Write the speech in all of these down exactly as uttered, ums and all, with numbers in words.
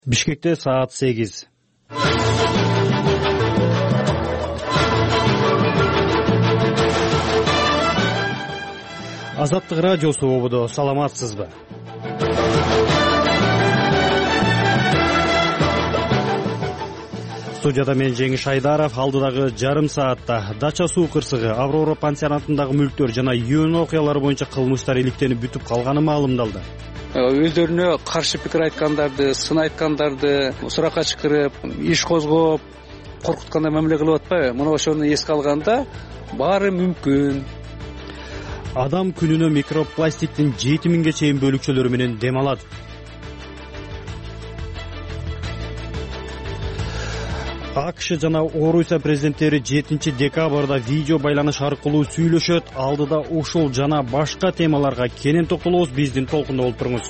Бишкекте саат сегиз. Азаттык радиосу ободо, саламатсызбы? Студияда мен Жеңиш Айдаров. Алдыдагы жарым саатта Дача суу кырсыгы, Аврора пансионатындагы мүлктөр жана үйөн окуялары боюнча кылмыштар иликтенип бүтүп калганы маалымдалды. Өздөрүнө каршы пикир айткандарды, сын айткандарды суракка чакырып, иш козгоп, коркуткандай мамиле кылып атпайбы? Мына ошону эске алганда баары мүмкүн. Адам күнүнө микропластиктин жети миңге чейин бөлүкчөлөрү менен дем алат. АКШ жана Орусия президенттери жетинчи декабрда видео байланыш аркылуу сүйлөшөт. Алдыда ушул жана башка темаларга кенен токтолобуз. Биздин толкунда болуп туруңуз.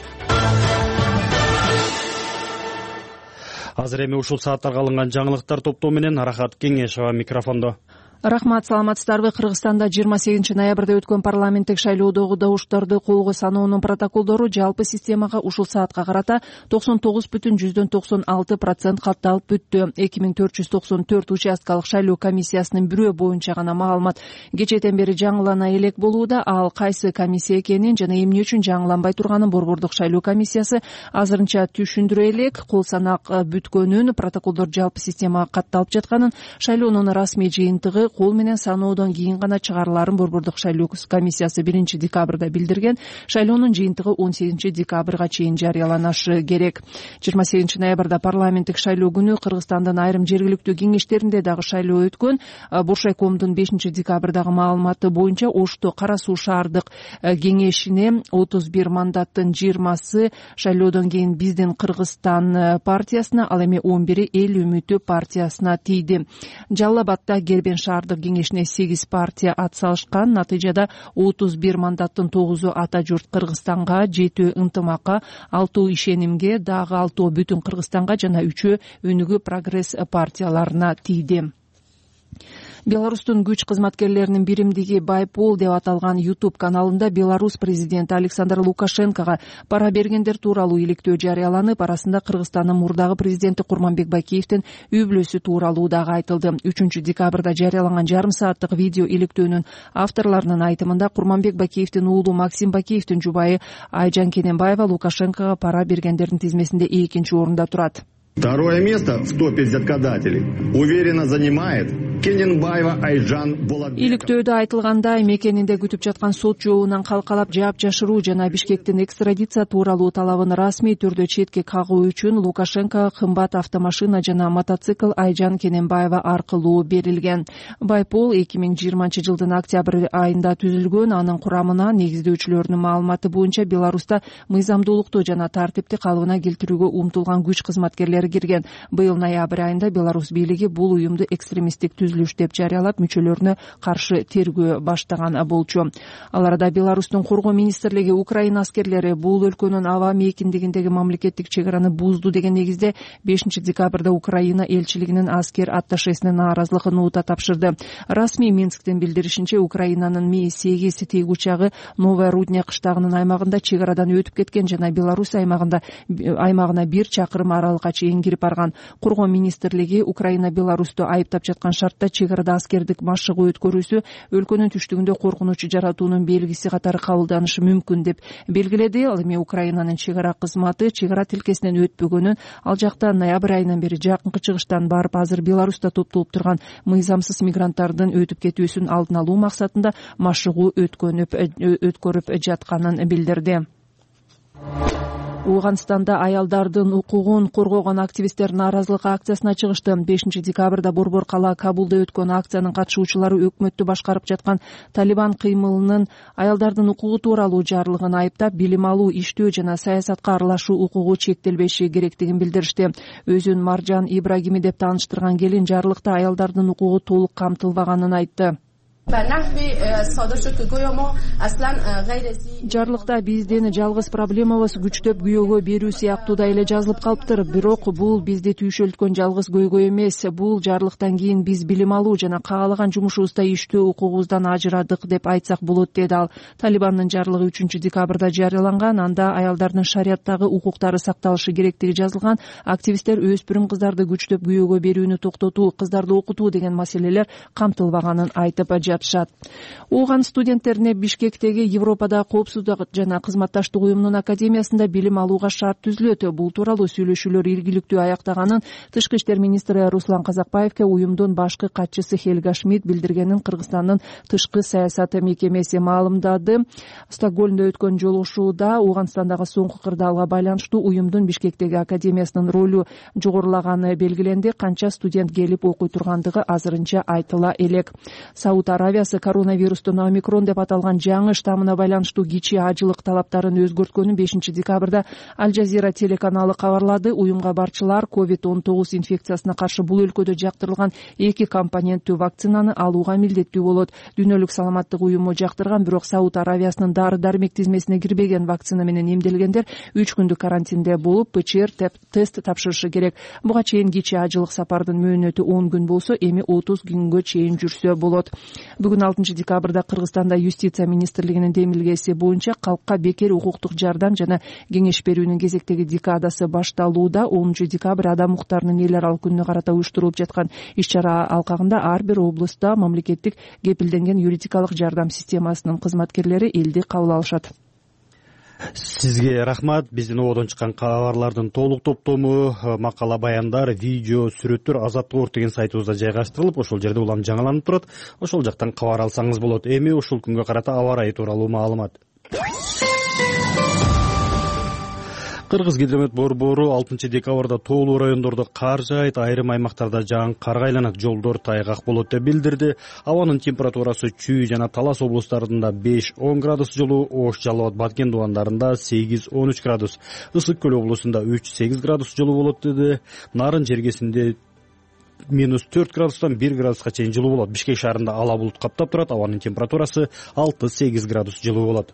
Азыр эми ушул сааттарга алынган жаңылыктар топтоо менен Рахат Кеңешова микрофондо. Рахмат, саламатсыздарбы? Кыргызстанда жыйырма сегизинчи ноябрда өткөн парламенттик шайлоодогу добуштарды колго саноонун протоколдору жалпы системага ушул саатка карата токсон тогуз бүтүн жүздөн токсон алты процент катталып бүттү. эки миң төрт жүз токсон төрт участкалык шайлоо комиссиясынын бирөө боюнча гана маалымат кечээден бери жаңылана элек болууда. Ал кайсы комиссия экенин жана эмне үчүн жаңыланбай турганын Борбордук шайлоо комиссиясы азырынча түшүндүрө элек. Кол санак бүткөнүн, протоколдор жалпы системага катталып жатканын, шайлоонун расмий жыйынтыгы кол менен саноодон кийин гана чыгарыларын Борбордук шайлоо комиссиясы биринчи декабрда билдирген. Шайлоонун жыйынтыгы он сегизинчи декабрга чейин жарыяланышы керек. жыйырма сегизинчи ноябрда парламенттик шайлоо күнү Кыргызстандын айрым жергиликтүү кеңештеринде дагы шайлоо өткөн. Буршайкомдун бешинчи декабрдагы маалыматы боюнча Ошто Кара Суу шаардык кеңешине отуз бир мандаттын жыйырмасы шайлоодон кийин Биздин Кыргызстан партиясына, ал эми он бири Эл үмүтү партиясына тийди. Жалал Абадда Кербен шаардык кеңешине сегиз партия ат салышкан. Натыйжада отуз бир мандаттын тогузу Ата журт Кыргызстанга, жетөө Ынтымакка, алтоо Ишенимге, дагы алтоо Бүтүн Кыргызстанга жана үчөө Өнүгүү Прогресс партияларына тийди. Беларустун күч кызматкерлеринин биримдиги Байпол деп аталган YouTube каналында Беларусь президенти Александр Лукашенкого пара бергендер тууралуу иликтөө жарыяланып, арасында Кыргызстандын мурдагы президенти Курманбек Бакиевдин үй бүлөсү тууралуу дагы айтылды. үчүнчү декабрда жарыяланган жарым сааттык видео иликтөөнүн авторлорунун айтымында Курманбек Бакиевдин уулу Максим Бакиевдин жубайы Айжан Кененбаева Лукашенкого пара бергендердин тизмесинде экинчи орунда турат. Второе место в топе взяткодателей уверенно занимает Кененбаева Айжан Болотбекова. Иликтөөдө айтылгандай, мекенинде күтүп жаткан сот жообунан калкалап жаап жашыруу жана Бишкектин экстрадиция тууралуу талабын расмий түрдө четке кагуу үчүн Лукашенко кымбат автомашина жана мотоцикл Айжан Кененбаева аркылуу берилген. Байпол эки миң жыйырманчы жылдын октябрь айында түзүлгөн. Анын курамына негиздөөчүлөрүнүн маалыматы боюнча Беларуста мыйзамдуулукту жана тартипти калыбына келтирүүгө умтулган күч кызматкерлери кирген. Быйыл ноябрь айында Беларусь бийлиги бул уюмду экстремисттик түзүлүш деп жарыялап, мүчөлөрүнө каршы тергөө баштаган болчу. Ал арада Беларустун коргоо министрлиги Украина аскерлери бул өлкөнүн аба мейкиндигиндеги мамлекеттик чек араны бузду деген негизде бешинчи декабрда Украина элчилигинин аскер атташесине нааразылык нота тапшырды. Расмий Минсктин билдиришинче, Украинанын Ми сегиз тейг учагы Новая Рудня кыштагынын аймагында чек арадан өтүп кеткен жана Беларусь аймагында аймагына бир чакырым аралыкка чейин кирип барган. Коргоо министрлиги Украина Беларусту айыптап жаткан шартта чек арада аскердик машыгуу өткөрүүсү өлкөнүн түштүгүндө коркунуч жаратуунун белгиси катары кабылданышы мүмкүн деп белгиледи. Ал эми Украинанын чек ара кызматы чек ара тилкесинен өтпөгөнүн, ал жакта ноябрь айынан бери жакынкы чыгыштан барып, азыр Беларуста топтолуп турган мыйзамсыз мигранттардын өтүп кетүүсүн алдын алуу максатында машыгуу өткөнүп өткөрүп жатканын билдирди. Ооганстанда аялдардын укугун коргогон активисттер нааразылык акциясына чыгышты. бешинчи декабрда Борбор кала Кабулда өткөн акциянын катышуучулары өкмөттү башкарып жаткан Талибан кыймылынын аялдардын укугу тууралуу жарлыгын айыптап, билим алуу, иштөө жана саясатка аралашуу укугу чектелбеши керектигин билдиришти. Өзүн Маржан Ибрагими деп тааныштырган келин жарлыкта аялдардын укугу толук камтылбаганын айтты. жарлыкта биздин жалгыз проблемабыз күчтөп күйөөгө берүү сыяктуу да эле жазылып калыптыр. Бирок бул бизди түйшөлткөн жалгыз көйгөй эмес. Бул жарлыктан кийин биз билим алуу жана каалаган жумушубузда иштөө укугубуздан ажырадык деп айтсак болот, деди ал. Талибандын жарлыгы үчүнчү декабрда жарыяланган. Анда аялдардын шариаттагы укуктары сакталышы керектиги жазылган. Активисттер өспүрүм кыздарды күчтөп күйөөгө берүүнү токтотуу, кыздарды окутуу деген маселелер камтылбаганын айтып жатышат. Ооган студенттерине Бишкектеги Европада коопсуздук жана кызматташтык уюмунун академиясында билим алууга шарт түзүлөт. Бул тууралуу сүйлөшүүлөр ийгиликтүү аяктаганын тышкы иштер министри Руслан Казакбаевке уюмдун башкы катчысы Хельга Шмидт билдиргенин Кыргызстандын тышкы саясат мекемеси маалымдады. Стокгольмдо өткөн жолугушууда Ооганстандагы соңку кырдаалга байланыштуу уюмдун Бишкектеги академиясынын ролу жогорулаганы белгиленди. Канча студент келип окуй тургандыгы азырынча айтыла элек. Сауд Аравиясы коронавирустун омикрон деп аталган жаңы штаммына байланыштуу кичи ажылык талаптарын өзгөрткөнүн бешинчи декабрда Аль Жазира телеканалы кабарлады. Уюмга барчылар ковид он тогуз инфекциясына каршы бул өлкөдө жактырылган эки компоненттүү вакцинаны алууга милдеттүү болот. Дүйнөлүк саламаттык уюму жактырган, бирок Сауд Аравиясынын дары-дармек тизмесине кирбеген вакцина менен эмделгендер үч күндүк карантинде болуп, ПЧР тест тапшырышы керек. Буга чейин кичи ажылык сапардын мөөнөтү он күн болсо, эми отуз күнгө чейин жүрсө болот. Бүгүн алтынчы декабрда Кыргызстанда юстиция министрлигинин демилгеси боюнча калкка бекер укуктук жардам жана кеңеш берүүнүн кезектеги декадасы башталууда. онунчу декабрь адам укуктарынын эл аралык күнүнө карата уюштурулуп жаткан иш-чара алкагында ар бир облустта мамлекеттик кепилденген юридикалык жардам системасынын кызматкерлери элди кабыл алышат. Сизге рахмат. Биздин ободон чыккан кабарлардын толук топтому, макала, баяндар, видео, сүрөттөр Азаттык орг деген сайтыбызда жайгаштырылып, ошол жерде улам жаңыланып турат. Ошол жактан кабар алсаңыз болот. Эми ушул күнгө карата аба ырайы тууралуу маалымат. Кыргызгидромет борбору алтынчы декабрда тоолуу райондордо кар жаайт, айрым аймактарда жаан карга айланат, жолдор тайгак болот деп билдирди. Абанын температурасы Чүй жана Талас облустарында беш он градус жылуу, Ош, Жалал Абад, Баткен дубандарында сегиз он үч градус, Ысык көл облусунда үч сегиз градус жылуу болот деди. Нарын жергесинде минус төрт градустан бир градуска чейин жылуу болот. Бишкек шаарында ала булут каптап турат, абанын температурасы алты сегиз градус жылуу болот.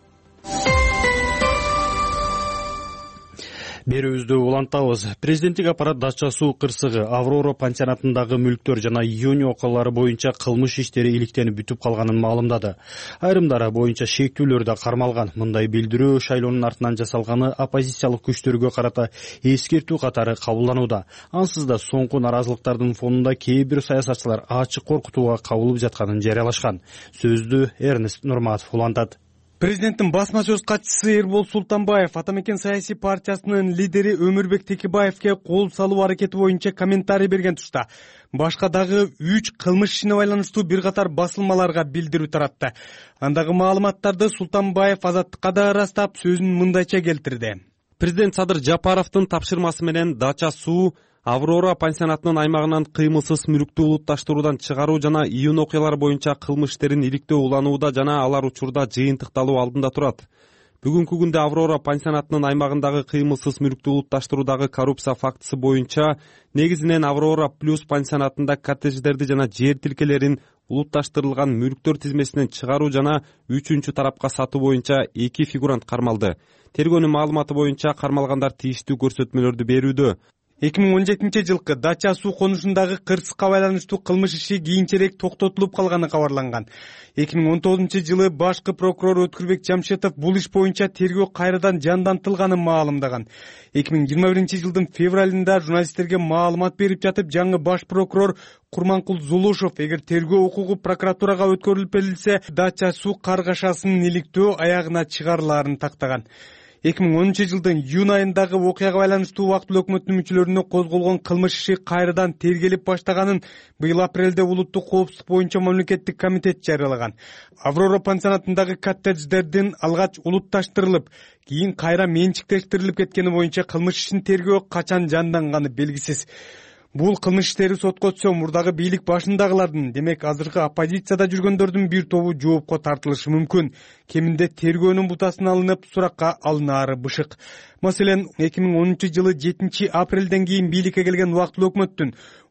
Берүүбүздү улантабыз. Президенттик аппарат Дача суу кырсыгы, Аврора пансионатындагы мүлктөр жана июнь окуялары боюнча кылмыш иштери иликтенип бүтүп калганын маалымдады. Айрымдары боюнча шектүүлөр да кармалган. Мындай билдирүү шайлоонун артынан жасалганы оппозициялык күчтөргө карата эскертүү катары кабылданууда. Ансыз да соңку наразылыктардын фонунда кээ бир саясатчылар ачык коркутууга кабылып жатканын жарыялашкан. Сөздү Эрнест Нурматов улантат. Президенттин басма сөз катчысы Эрбол Султанбаев Атамекен саясий партиясынын лидери Өмүрбек Текебаевке кол салуу аракети боюнча комментарий берген тушта башка дагы үч кылмыш ишине байланыштуу бир катар басылмаларга билдирүү таратты. Андагы маалыматтарды Султанбаев Азаттыкка да ырастап сөзүн мындайча келтирди. Президент Садыр Жапаровдун тапшырмасы менен Дача суу Аврора пансионатынын аймагынан кыймылсыз мүлктү улутташтыруудан чыгаруу жана июнь окуялары боюнча кылмыш иштерин иликтөө уланууда жана алар учурда жыйынтыкталуу алдында турат. Бүгүнкү күндө Аврора пансионатынын аймагындагы кыймылсыз мүлктү улутташтыруудагы коррупция фактысы боюнча негизинен Аврора плюс пансионатында коттедждерди жана жер тилкелерин улутташтырылган мүлктөр тизмесинен чыгаруу жана үчүнчү тарапка сатуу боюнча эки фигурант кармалды. Тергөөнүн маалыматы боюнча кармалгандар тийиштүү көрсөтмөлөрдү берүүдө. эки миң он жетинчи жылкы Дача суу конушундагы кырсыкка байланыштуу кылмыш иши кийинчерээк токтотулуп калганы кабарланган. эки миң он тогузунчу жылы башкы прокурор Өткүрбек Жамшетов бул иш боюнча тергөө кайрадан жандантылганын маалымдаган. эки миң жыйырма биринчи жылдын февралында журналисттерге маалымат берип жатып, жаңы баш прокурор Курманкул Зулушев эгер тергөө укугу прокуратурага өткөрүлүп берилсе, Дача суу каргашасынын иликтөө аягына чыгарылаарын тактаган. эки миң онунчу жылдын июнь айындагы окуяга байланыштуу убактылуу өкмөттүн мүчөлөрүнө козголгон кылмыш иши кайрадан тергелип баштаганын быйыл апрелде улуттук коопсуздук боюнча мамлекеттик комитет жарыялаган. Аврора пансионатындагы коттедждердин алгач улутташтырылып, кийин кайра менчиктештирилип кеткени боюнча кылмыш ишин тергөө качан жанданганы белгисиз. Бул кылмыш иштери сотко түшсө, мурдагы бийлик башындагылардын, демек азыркы оппозицияда жүргөндөрдүн бир тобу жоопко тартылышы мүмкүн. Кеминде тергөөнүн бутасын алынып, суракка алынаары бышык. Маселен, эки миң онунчу жылы жетинчи апрелден кийин бийликке келген убактылуу өкмөттүн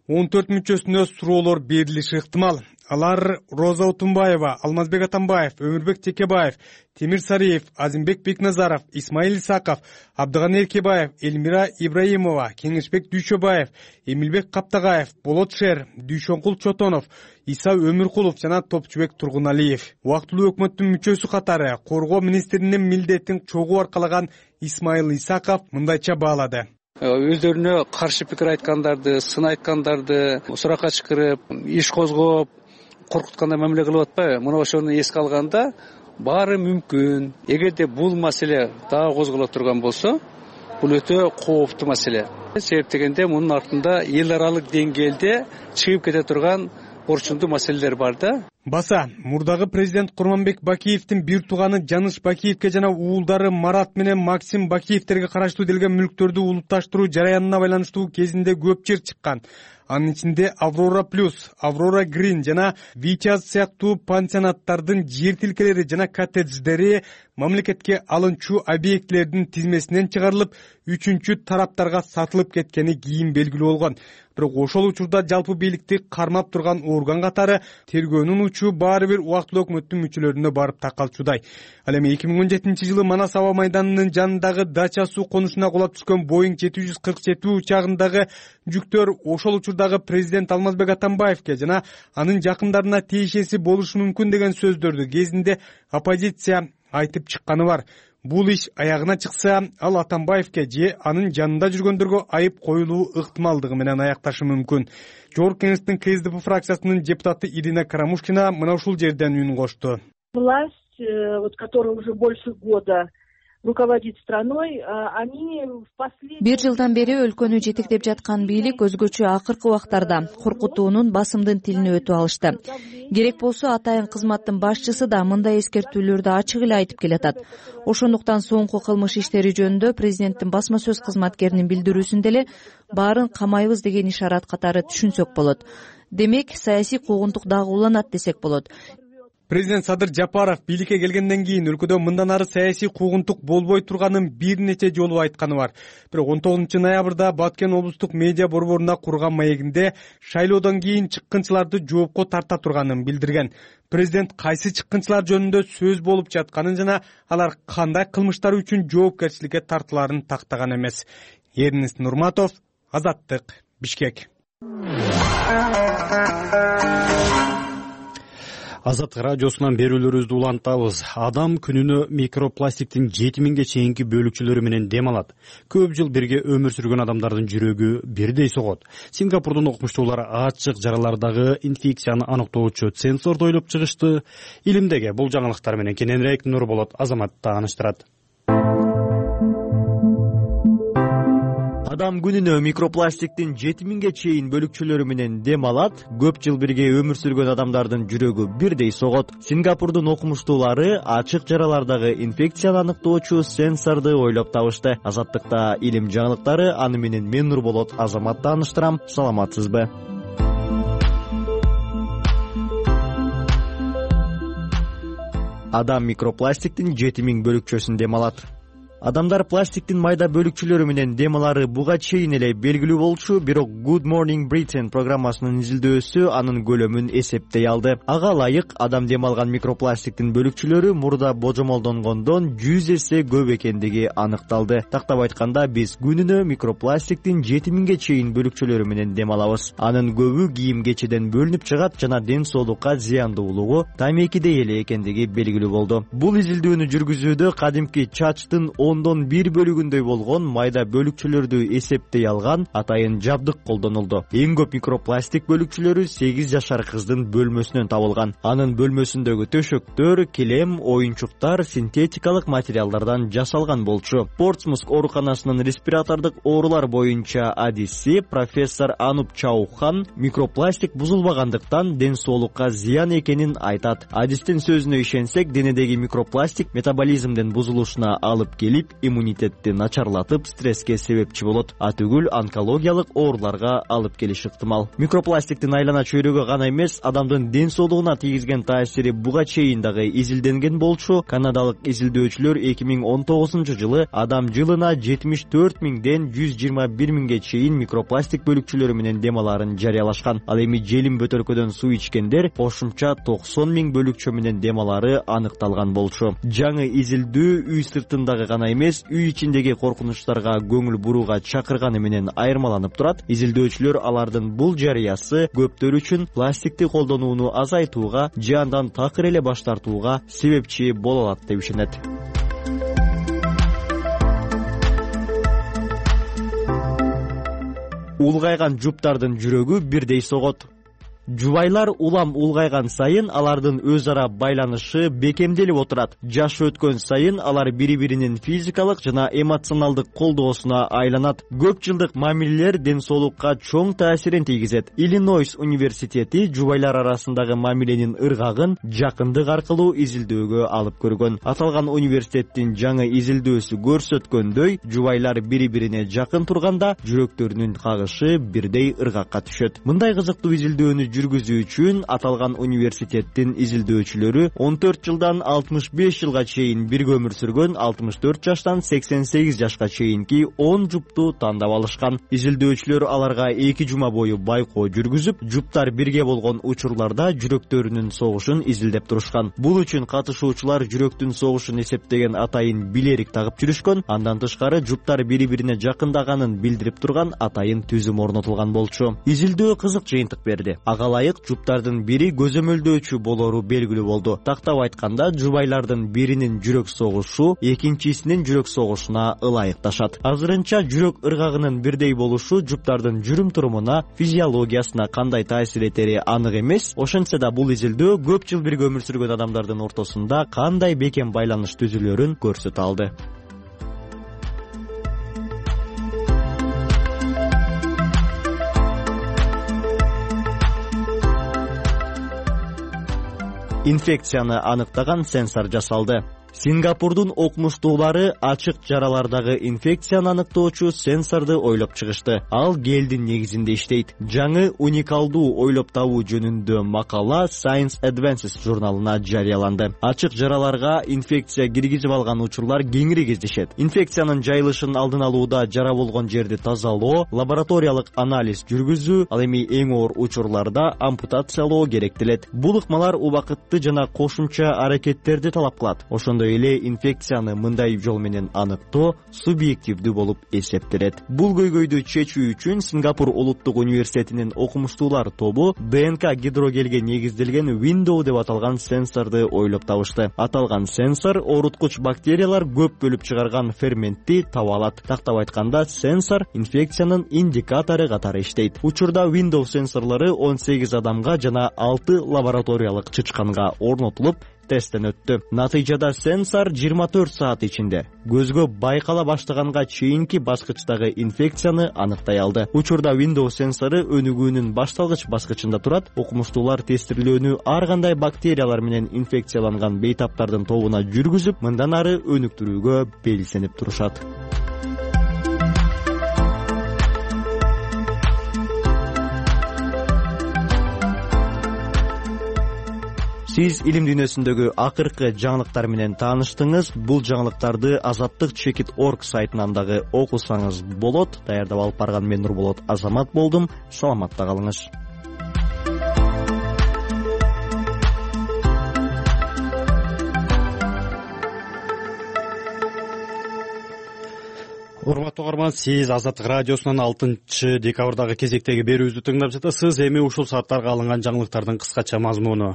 он төрт мүчөсүнө суроолор берилиши ыктымал. Алар Роза Отунбаева, Алмазбек Атамбаев, Өмүрбек Текебаев, Темир Сариев, Азимбек Бекназаров, Исмаил Исаков, Абдыганы Эркебаев, Элмира Ибраимова, Кеңешбек Дүйшөбаев, Эмилбек Каптагаев, Болот Шер, Дүйшөнкул Чотонов, Иса Өмүркулов жана Топчубек Тургуналиев. Убактылуу өкмөттүн мүчөсү катары коргоо министринин милдетин чогуу аркалаган Исмаил Исаков мындайча баалады. Өздөрүнө каршы пикир айткандарды, сын айткандарды суракка чакырып, иш козгоп, коркуткандай мамиле кылып атпайбы? Мына ошону эске алганда баары мүмкүн. Эгерде бул маселе дагы козголо турган болсо, бул өтө кооптуу маселе. Себеп дегенде мунун артында эл аралык деңгээлде чыгып кете турган орчундуу маселелер бар да. Баса, мурдагы президент Курманбек Бакиевдин бир тууганы Жаныш Бакиевке жана уулдары Марат менен Максим Бакиевтерге караштуу делген мүлктөрдү улутташтыруу жараянына байланыштуу кезинде көп жер чыккан. Анын ичинде Аврора Плюс, Аврора Грин жана Витяз сыяктуу пансионаттардын жер тилкелери жана коттедждери мамлекетке алынчу объектилердин тизмесинен чыгарылып, үчүнчү тараптарга сатылып кеткени кийин белгилүү болгон. Бирок ошол учурда жалпы бийликти кармап турган орган катары тергөөнүн учу баары бир убактылуу өкмөттүн мүчөлөрүнө барып такалчудай. Ал эми эки миң он жетинчи жылы Манас аба майданынын жанындагы дача суу конушуна кулап түшкөн Боинг жети жүз кырк жети учагындагы жүктөр ошол учурдагы президент Алмазбек Атамбаевке жана анын жакындарына тиешеси болушу мүмкүн деген сөздөрдү кезинде оппозиция айтып чыкканы бар. Бул иш аягына чыкса, ал Атамбаевке же анын жанында жүргөндөргө айып коюлуу ыктымалдыгы менен аякташы мүмкүн. Жогорку кеңештин КСДП фракциясынын депутаты Ирина Карамушкина мына ушул жерден үн кошту. Власть, вот которая уже больше года руководит страной, они в последние... Бир жылдан бери өлкөнү жетектеп жаткан бийлик өзгөчө акыркы убактарда коркутуунун басымдын тилине өтүп алышты. Керек болсо атайын кызматтын башчысы да мындай эскертүүлөрдү ачык эле айтып келатат. Ошондуктан соңку кылмыш иштери жөнүндө президенттин басма сөз кызматкеринин билдирүүсүндө эле баарын камайбыз деген ишарат катары түшүнсөк болот. Демек, саясий куугунтук дагы уланат десек болот. Президент Садыр Жапаров бийликке келгенден кийин өлкөдө мындан ары саясий куугунтук болбой турганын бир нече жолу айтканы бар. Бирок он тогузунчу ноябрда Баткен облустук медиа борборунда курган маегинде шайлоодон кийин чыккынчыларды жоопко тарта турганын билдирген. Президент кайсы чыккынчылар жөнүндө сөз болуп жатканын жана алар кандай кылмыштар үчүн жоопкерчиликке тартыларын тактаган эмес. Эрнест Нурматов, Азаттык, Бишкек. Азаттык радиосунан берүүлөрүбүздү улантабыз. Адам күнүнө микропластиктин жети миңге чейинки бөлүкчөлөрү менен дем алат. Көп жыл бирге өмүр сүргөн адамдардын жүрөгү бирдей согот. Сингапурдун окумуштуулары ачык жаралардагы инфекцияны аныктоочу сенсорду ойлоп чыгышты. Илимдеги бул жаңылыктар менен кененирээк Нурболот Азамат тааныштырат. Адам күнүнө микропластиктин жети миңге чейин бөлүкчөлөрү менен дем алат. Көп жыл бирге өмүр сүргөн адамдардын жүрөгү бирдей согот. Сингапурдун окумуштуулары ачык жаралардагы инфекцияны аныктоочу сенсорду ойлоп табышты. Азаттыкта илим жаңылыктары, аны менен мен Нурболот Азамат тааныштырам. Саламатсызбы? Адам микропластиктин жети миң бөлүкчөсүн дем алат. Адамдар пластиктин майда бөлүкчөлөрү менен дем алары буга чейин эле белгилүү болчу, бирок Good Morning Britain программасынын изилдөөсү анын көлөмүн эсептей алды. Ага ылайык адам дем алган микропластиктин бөлүкчөлөрү мурда божомолдонгондон жүз эсе көп экендиги аныкталды. Тактап айтканда, биз күнүнө микропластиктин жети миңге чейин бөлүкчөлөрү менен дем алабыз. Анын көбү кийим-кечеден бөлүнүп чыгат жана ден соолукка зыяндуулугу тамекидей эле экендиги белгилүү болду. Бул изилдөөнү жүргүзүүдө кадимки чачтын ондон бир бөлүгүндөй болгон майда бөлүкчөлөрдү эсептей алган атайын жабдык колдонулду. Эң көп микропластик бөлүкчөлөрү сегиз жашар кыздын бөлмөсүнөн табылган. Анын бөлмөсүндөгү төшөктөр, килем, оюнчуктар синтетикалык материалдардан жасалган болчу. Портсмут ооруканасынын респиратордук оорулар боюнча адиси профессор Ануп Чаухан микропластик бузулбагандыктан ден соолукка зыян экенин айтат. Адистин сөзүнө ишенсек, денедеги микропластик метаболизмдин бузулушуна алып келип, келип иммунитетти начарлатып стресске себепчи болот, атүгүл онкологиялык ооруларга алып келиши ыктымал. Микропластиктин айлана чөйрөгө гана эмес, адамдын ден соолугуна тийгизген таасири буга чейин дагы изилденген болчу. Канадалык изилдөөчүлөр эки миң он тогузунчу жылы адам жылына жетимиш төрт миңден жүз жыйырма бир миңге чейин микропластик бөлүкчөлөрү менен дем аларын жарыялашкан. Ал эми желим бөтөлкөдөн суу ичкендер кошумча токсон миң бөлүкчө менен дем алары аныкталган болчу. Жаңы изилдөө үй сыртындагы гана эмес, үй ичиндеги коркунучтарга көңүл бурууга чакырганы менен айырмаланып турат. Изилдөөчүлөр алардын бул жарыясы көптөр үчүн пластикти колдонууну азайтууга же андан такыр эле баш тартууга себепчи боло алат деп ишенет. Улгайган жуптардын жүрөгү бирдей согот. Жубайлар улам улгайган сайын алардын өз ара байланышы бекемделип отурат. Жаш өткөн сайын алар бири-биринин физикалык жана эмоционалдык колдоосуна айланат. Көп жылдык мамилелер ден соолукка чоң таасирин тийгизет. Иллинойс университети жубайлар арасындагы мамиленин ыргагын жакындык аркылуу изилдөөгө алып көргөн. Аталган университеттин жаңы изилдөөсү көрсөткөндөй, жубайлар бири-бирине жакын турганда жүрөктөрүнүн кагышы бирдей ыргакка түшөт. Мындай кызыктуу изилдөөнү жүргүзүү үчүн аталган университеттин изилдөөчүлөрү он төрт жылдан алтымыш беш жылга чейин бирге өмүр сүргөн алтымыш төрт жаштан сексен сегиз жашка чейинки он жупту тандап алышкан. Изилдөөчүлөр аларга эки жума бою байкоо жүргүзүп, жуптар бирге болгон учурларда жүрөктөрүнүн согушун изилдеп турушкан. Бул үчүн катышуучулар жүрөктүн согушун эсептеген атайын билерик тагып жүрүшкөн. Андан тышкары жуптар бири-бирине жакындаганын билдирип турган атайын түзүм орнотулган болчу. Изилдөө кызык жыйынтык берди. Ылайык жуптардын бири көзөмөлдөөчү болору белгилүү болду. Тактап айтканда, жубайлардын биринин жүрөк согушу экинчисинин жүрөк согушуна ылайыкташат. Азырынча жүрөк ыргагынын бирдей болушу жуптардын жүрүм турумуна, физиологиясына кандай таасир этери анык эмес. Ошентсе да бул изилдөө көп жыл бирге өмүр сүргөн адамдардын ортосунда кандай бекем байланыш түзүлөрүн көрсөтө алды. Инфекцияны аныктаган сенсор жасалды. Сингапурдун окумуштуулары ачык жаралардагы инфекцияны аныктоочу сенсорду ойлоп чыгышты. Ал гелдин негизинде иштейт. Жаңы уникалдуу ойлоп табуу жөнүндө макала Science Advances журналына жарыяланды. Ачык жараларга инфекция киргизип алган учурлар кеңири кездешет. Инфекциянын жайылышын алдын алууда жара болгон жерди тазалоо, лабораториялык анализ жүргүзүү, ал эми эң оор учурларда ампутациялоо керектелет. Бул ыкмалар убакытты жана кошумча аракеттерди талап кылат. Ошондой эле инфекцияны мындай жол менен аныктоо субъективдүү болуп эсептелет. Бул көйгөйдү чечүү үчүн Сингапур улуттук университетинин окумуштуулар тобу ДНК гидрогелге негизделген Window деп аталган сенсорду ойлоп табышты. Аталган сенсор ооруткуч бактериялар көп бөлүп чыгарган ферментти таба алат. Тактап айтканда, сенсор инфекциянын индикатору катары иштейт. Учурда Window сенсорлору он сегиз адамга жана алты лабораториялык чычканга орнотулуп тесттен өттү. Натыйжада сенсор жыйырма төрт саат ичинде көзгө байкала баштаганга чейинки баскычтагы инфекцияны аныктай алды. Учурда Windows сенсору өнүгүүнүн башталгыч баскычында турат. Окумуштуулар тестирлөөнү ар кандай бактериялар менен инфекцияланган бейтаптардын тобуна жүргүзүп, мындан ары өнүктүрүүгө белсенип турушат. Сиз илим дүйнөсүндөгү акыркы жаңылыктар менен тааныштыңыз. Бул жаңылыктарды азаттык чекит орг сайтынан дагы окусаңыз болот. Даярдап алып барган мен Нурболот Азамат болдум. Саламатта калыңыз. Урматтуу угарман, сиз Азаттык радиосунун алтынчы декабрдагы кезектеги берүүбүздү тыңдап жатасыз. Эми ушул сааттарга алынган жаңылыктардын кыскача мазмуну.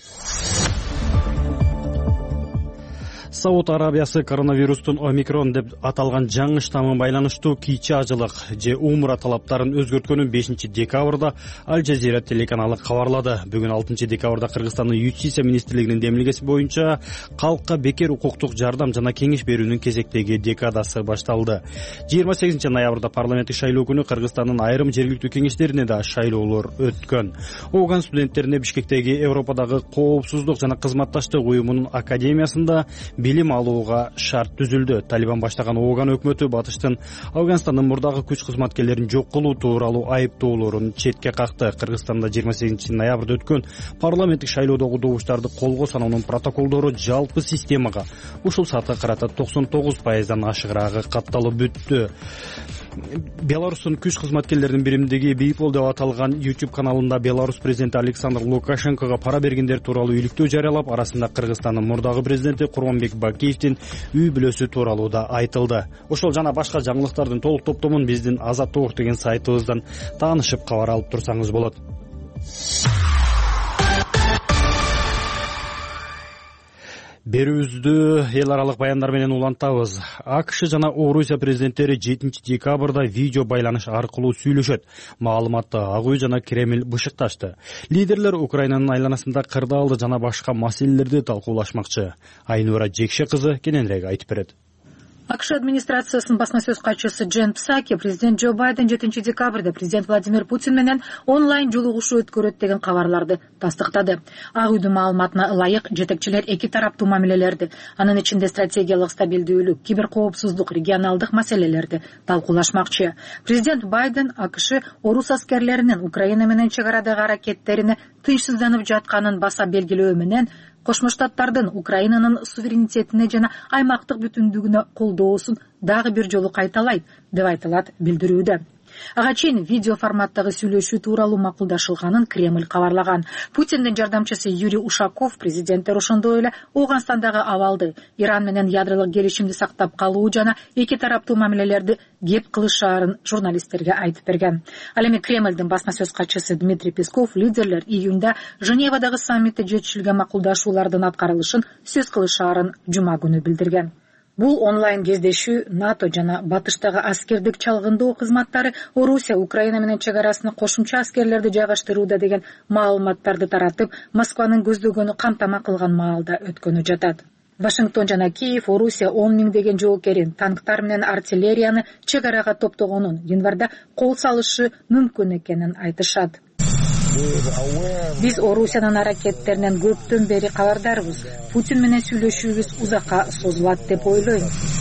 Сауд Арабиясы коронавирустун омикрон деп аталган жаңы штаммын байланыштуу кийчи ажылык же умра талаптарын өзгөрткөнүн бешинчи декабрда Аль Жазира телеканалы кабарлады. Бүгүн алтынчы декабрда Кыргызстандын юстиция министрлигинин демилгеси боюнча калкка бекер укуктук жардам жана кеңеш берүүнүн кезектеги декадасы башталды. жыйырма сегизинчи ноябрда парламенттик шайлоо күнү Кыргызстандын айрым жергиликтүү кеңештерине да шайлоолор өткөн. Ооган студенттерине Бишкектеги Европадагы коопсуздук жана кызматташтык уюмунун академиясында билим алууга шарт түзүлдү. Талибан баштаган Ооган өкмөтү батыштын Афганстандын мурдагы күч кызматкерлерин жок кылуу тууралуу айыптоолорун четке какты. Кыргызстанда жыйырма сегизинчи ноябрда өткөн парламенттик шайлоодогу добуштарды колго саноонун протоколдору жалпы системага ушул саатка карата токсон тогуз пайыздан ашыгыраагы катталып бүттү. Беларустун күч кызматкерлеринин биримдиги People деп аталган YouTube каналында Беларусь президенти Александр Лукашенкого пара бергендер тууралуу иликтөө жарыялап, арасында Кыргызстандын мурдагы президенти Курманбек Бакиевдин үй бүлөсү тууралуу да айтылды. Ошол жана башка жаңылыктардын толук топтомун биздин Азаттык деген сайтыбыздан таанышып кабар алып турсаңыз болот. Берүүбүздү эл аралык баяндар менен улантабыз. АКШ жана Орусия президенттери жетинчи декабрда видео байланыш аркылуу сүйлөшөт. Маалыматты Ак үй жана Кремль бышыкташты. Лидерлер Украинанын айланасында кырдаалды жана башка маселелерди талкуулашмакчы. Айнура Жекше кызы кененирээк айтып берет. АКШ администрациясынын басма сөз катчысы Джен Псаки президент Джо Байден жетинчи декабрда президент Владимир Путин менен онлайн жолугушуу өткөрөт деген кабарларды тастыктады. Ак үйдүн маалыматына ылайык, жетекчилер эки тараптуу мамилелерди, анын ичинде стратегиялык стабилдүүлүк, киберкоопсуздук, регионалдык маселелерди талкуулашмакчы. Президент Байден АКШ орус аскерлеринин Украина менен чек арадагы аракеттерине тынчсызданып жатканын баса белгилөө менен Кошмо Штаттардын Украинанын суверенитетине жана аймактык бүтүндүгүнө колдоосун дагы бир жолу кайталайт деп айтылат билдирүүдө. Ага чейин видео форматтагы сүйлөшүү тууралуу макулдашылганын Кремль кабарлаган. Путиндин жардамчысы Юрий Ушаков президенттер ошондой эле Ооганстандагы абалды, Иран менен ядролук келишимди сактап калуу жана эки тараптуу мамилелерди кеп кылышаарын журналисттерге айтып берген. Ал эми Кремлдин басма сөз катчысы Дмитрий Песков лидерлер июнда Женевадагы саммитте жетишилген макулдашуулардын аткарылышын сөз кылышаарын жума күнү билдирген. Бул онлайн кездешүү НАТО жана батыштагы аскердик чалгындоо кызматтары Орусия Украина менен чек арасына кошумча аскерлерди жайгаштырууда деген маалыматтарды таратып, Москванын көздөгөнү камтама кылган маалда өткөнү жатат. Вашингтон жана Киев Орусия он миңдеген жоокерин, танктар менен артиллерияны чек арага топтогонун, январда кол салышы мүмкүн экенин айтышат. Биз Орусиянын аракеттеринен көптөн бери кабардарбыз. Путин менен сүйлөшүүбүз узакка созулат деп ойлойм.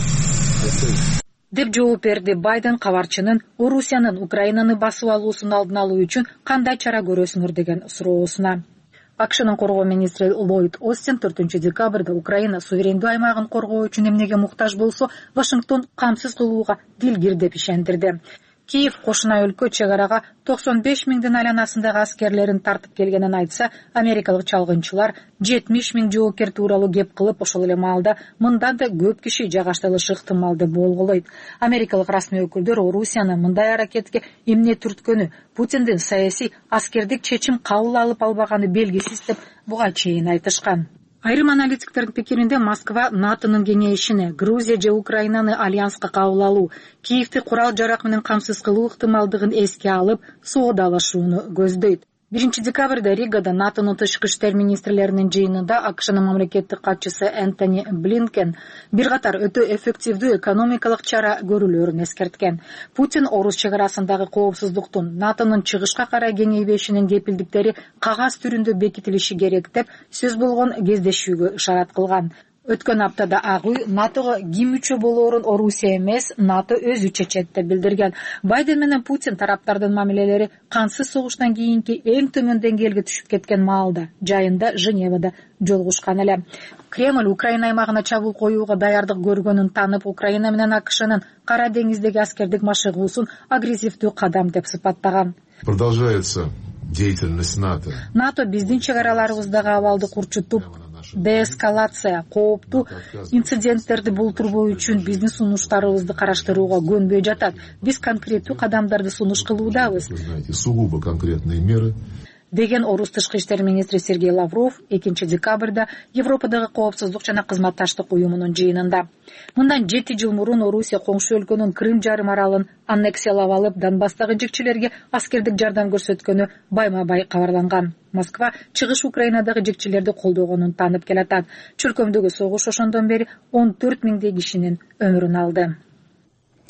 Деп жооп берди Байден кабарчынын Орусиянын Украинаны басып алуусун алдын алуу үчүн кандай чара көрөсүңөр деген суроосуна. АКШнын коргоо министри Ллойд Остин төртүнчү декабрда Украина суверендүү аймагын коргоо үчүн эмнеге муктаж болсо, Вашингтон камсыз кылууга дилгир деп ишендирди. Киев кошуна өлкө чек арага токсон беш миңдин айланасындагы аскерлерин тартып келгенин айтса, америкалык чалгынчылар жетимиш миң жоокер тууралуу кеп кылып, ошол эле маалда мындан да көп киши жайгаштырылышы ыктымал деп болголойт. Америкалык расмий өкүлдөр Орусияны мындай аракетке эмне түрткөнү, Путиндин саясий аскердик чечим кабыл алып албаганы белгисиз деп буга чейин айтышкан. Айрым аналитиктердин пикиринде Москва НАТОнун кеңейишине, Грузия же Украинаны альянска кабыл алуу, Киевди курал-жарак менен камсыз кылуу ыктымалдыгын эске алып, соодалашууну көздөйт. биринчи декабрда Ригада НАТОнун тышкы иштер министрлеринин жыйынында АКШнын мамлекеттик катчысы Энтони Блинкен бир катар өтө эффективдүү экономикалык чара көрүлөрүн эскерткен. Путин орус чек арасындагы коопсуздуктун, НАТОнун чыгышка карай кеңейбешинин кепилдиктери кагаз түрүндө бекитилиши керек деп сөз болгон кездешүүгө ишарат кылган. Өткөн аптада Ак үй НАТОго ким мүчө болоорун Орусия эмес, НАТО өзү чечет деп билдирген. Байден менен Путин тараптардын мамилелери кансыз согуштан кийинки эң төмөн деңгээлге түшүп кеткен маалда, жайында Женевада жолугушкан эле. Кремль Украина аймагына чабуул коюуга даярдык көргөнүн танып, Украина менен АКШнын Кара деңиздеги аскердик машыгуусун агрессивдүү кадам деп сыпаттаган. Продолжается деятельность НАТО. НАТО биздин чек араларыбыздагы абалды курчутуп, деэскалация, кооптуу инциденттерди болтурбоо үчүн биздин сунуштарыбызды караштырууга көнбөй жатат. Биз конкреттүү кадамдарды сунуш кылуудабыз. Сугубо конкретные меры. Деген орус тышкы иштер министри Сергей Лавров экинчи декабрда Европадагы коопсуздук жана кызматташтык уюмунун жыйынында. Мындан жети жыл мурун Орусия коңшу өлкөнүн Крым жарым аралын аннексиялап алып, Донбасстагы жекчилерге аскердик жардам көрсөткөнү байма-бай кабарланган. Москва чыгыш Украинадагы жекчилерди колдогонун танып келатат. Чөлкөмдөгү согуш ошондон бери он төрт миңдей кишинин өмүрүн алды.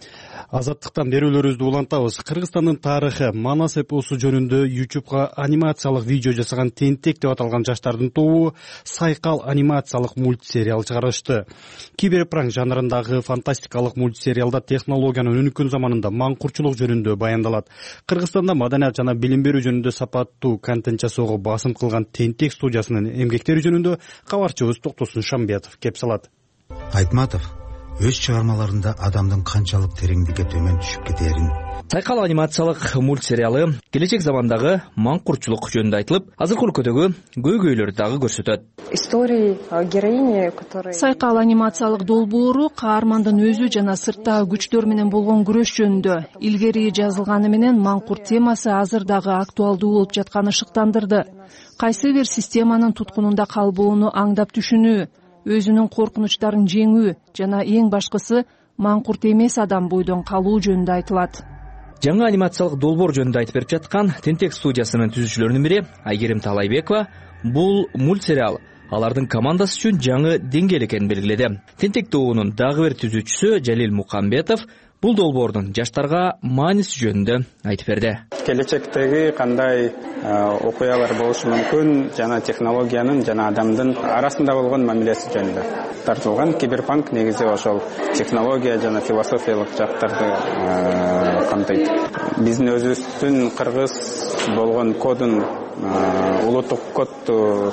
Азаттыктан берүүлөрүбүздү улантабыз. Кыргызстандын тарыхы Манас эпосу жөнүндө ютубка анимациялык видео жасаган Тентек деп аталган жаштардын тобу Сайкал анимациялык мультсериал чыгарышты. Киберпранк жанрындагы фантастикалык мультсериалда технологиянын өнүккөн заманында маңкурчулук жөнүндө баяндалат. Кыргызстанда маданият жана билим берүү жөнүндө сапаттуу контент жасоого басым кылган Тентек студиясынын эмгектери жөнүндө кабарчыбыз Токтосун Шамбетов кеп салат. Айтматов өз чыгармаларында адамдын канчалык тереңдикке төмөн түшүп кетерин. Сайкал анимациялык мультсериалы келечек замандагы маңкурчулук жөнүндө айтылып, азыркы өлкөдөгү көйгөйлөрдү дагы көрсөтөт. Истории героини, которые Сайкал анимациялык долбоору каармандын өзү жана сырттагы күчтөр менен болгон күрөш жөнүндө. Илгери жазылганы менен маңкурт темасы азыр дагы актуалдуу болуп жатканы шыктандырды. Кайсы бир системанын туткунунда калбоону аңдап түшүнүү, өзүнүн коркунучтарын жеңүү жана эң башкысы маңкурт эмес адам бойдон калуу жөнүндө айтылат. Жаңы анимациялык долбоор жөнүндө айтып берип жаткан Тентек студиясынын түзүүчүлөрүнүн бири Айгерим Талайбекова бул мультсериал алардын командасы үчүн жаңы деңгээл экенин белгиледи. Тентек тобунун дагы бир түзүүчүсү Жалил Мукамбетов бул долбоордун жаштарга мааниси жөнүндө айтып берди. Келечектеги кандай окуялар болушу мүмкүн, жана технологиянын жана адамдын арасында болгон мамилеси жөнүндө тартылган. Киберпанк негизи ошол технология жана философиялык жактарды камтыйт. Биздин өзүбүздүн кыргыз болгон кодун, улуттук кодду,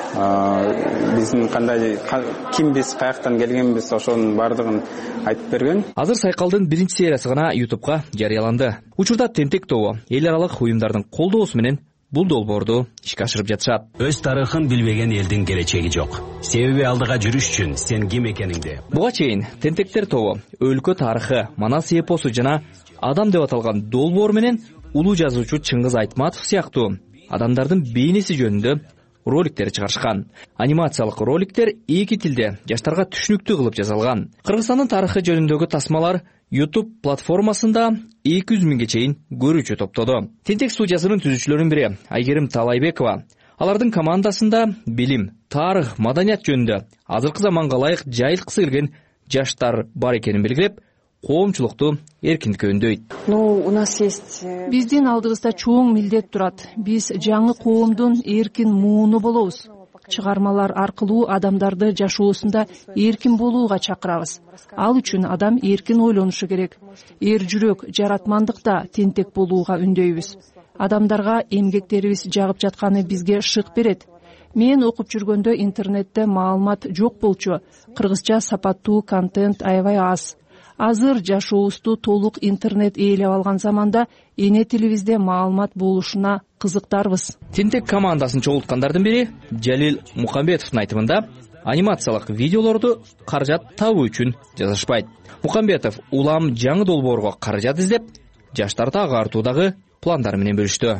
биздин кандай кимбиз, каяктан келгенбиз, ошонун баардыгын айтып берген. Азыр Сайкалдын биринчи сериясы гана ютубка жарыяланды. Учурда Тентек тобу эл аралык уюмдардын колдоосу менен бул долбоорду ишке ашырып жатышат. Өз тарыхын билбеген элдин келечеги жок. Себеби алдыга жүрүш үчүн сен ким экениңди. Буга чейин Тентектер тобу өлкө тарыхы, Манас эпосу жана Адам деп аталган долбоор менен улуу жазуучу Чыңгыз Айтматов сыяктуу адамдардын бейнеси жөнүндө роликтер чыгарышкан. Анимациялык роликтер эки тилде жаштарга түшүнүктүү кылып жасалган. Кыргызстандын тарыхы жөнүндөгү тасмалар YouTube платформасында эки жүз миңге чейин көрүүчү топтоду. Тентек студиясынын түзүүчүлөрүнүн бири Айгерим Талайбекова алардын командасында билим, тарых, маданият жөнүндө азыркы заманга ылайык жайылткысы келген жаштар бар экенин белгилеп, коомчулукту эркиндикке үндөйт. Ну, у нас есть Биздин алдыбызда чоң милдет турат. Биз жаңы коомдун эркин мууну болобуз. Чыгармалар аркылуу адамдарды жашоосунда эркин болууга чакырабыз. Ал үчүн адам эркин ойлонушу керек. Эр жүрөк, жаратмандыкта тентек болууга үндөйбүз. Адамдарга эмгектерибиз жагып жатканы бизге шык берет. Мен окуп жүргөндө интернетте маалымат жок болчу. Кыргызча сапаттуу контент аябай аз. Азыр жашообузду толук интернет ээлеп алган заманда эне тилибизде маалымат болушуна кызыктарбыз. Тентек командасын чогулткандардын бири Жалил Мукамбетовдун айтымында анимациялык видеолорду каражат табуу үчүн жазышпайт. Мукамбетов улам жаңы долбоорго каражат издеп, жаштарды агартуудагы пландары менен бөлүштү.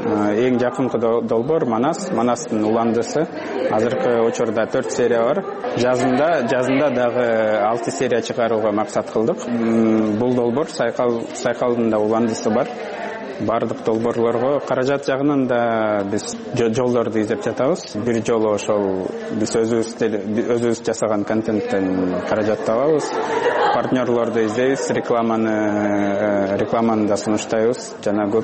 Эң жакынкы долбоор Манас, Манастын уландысы. Азыркы учурда төрт серия бар. Жазында, жазында дагы алты серия чыгарууга максат кылдык. Бул долбоор Сайкал, Сайкалдын да уландысы бар. Бардык долбоорлорго каражат жагынан да биз жолдорду издеп жатабыз. Бир жолу ошол биз өзүбүз өзүбүз жасаган контенттен каражат табабыз. Партнерлорду издейбиз, рекламаны рекламаны да сунуштайбыз, жана көп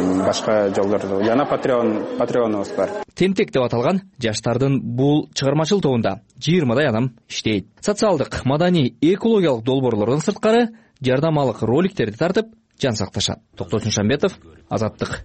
башка жолдорду. Жана Patreon, Patreonубуз бар. Тентек деп аталган жаштардын бул чыгармачыл тобунда жыйырмадай адам иштейт. Социалдык, маданий, экологиялык долбоорлордон сырткары жардамалык роликтерди тартып жан сакташат. Токтосун Шамбетов, Азаттык.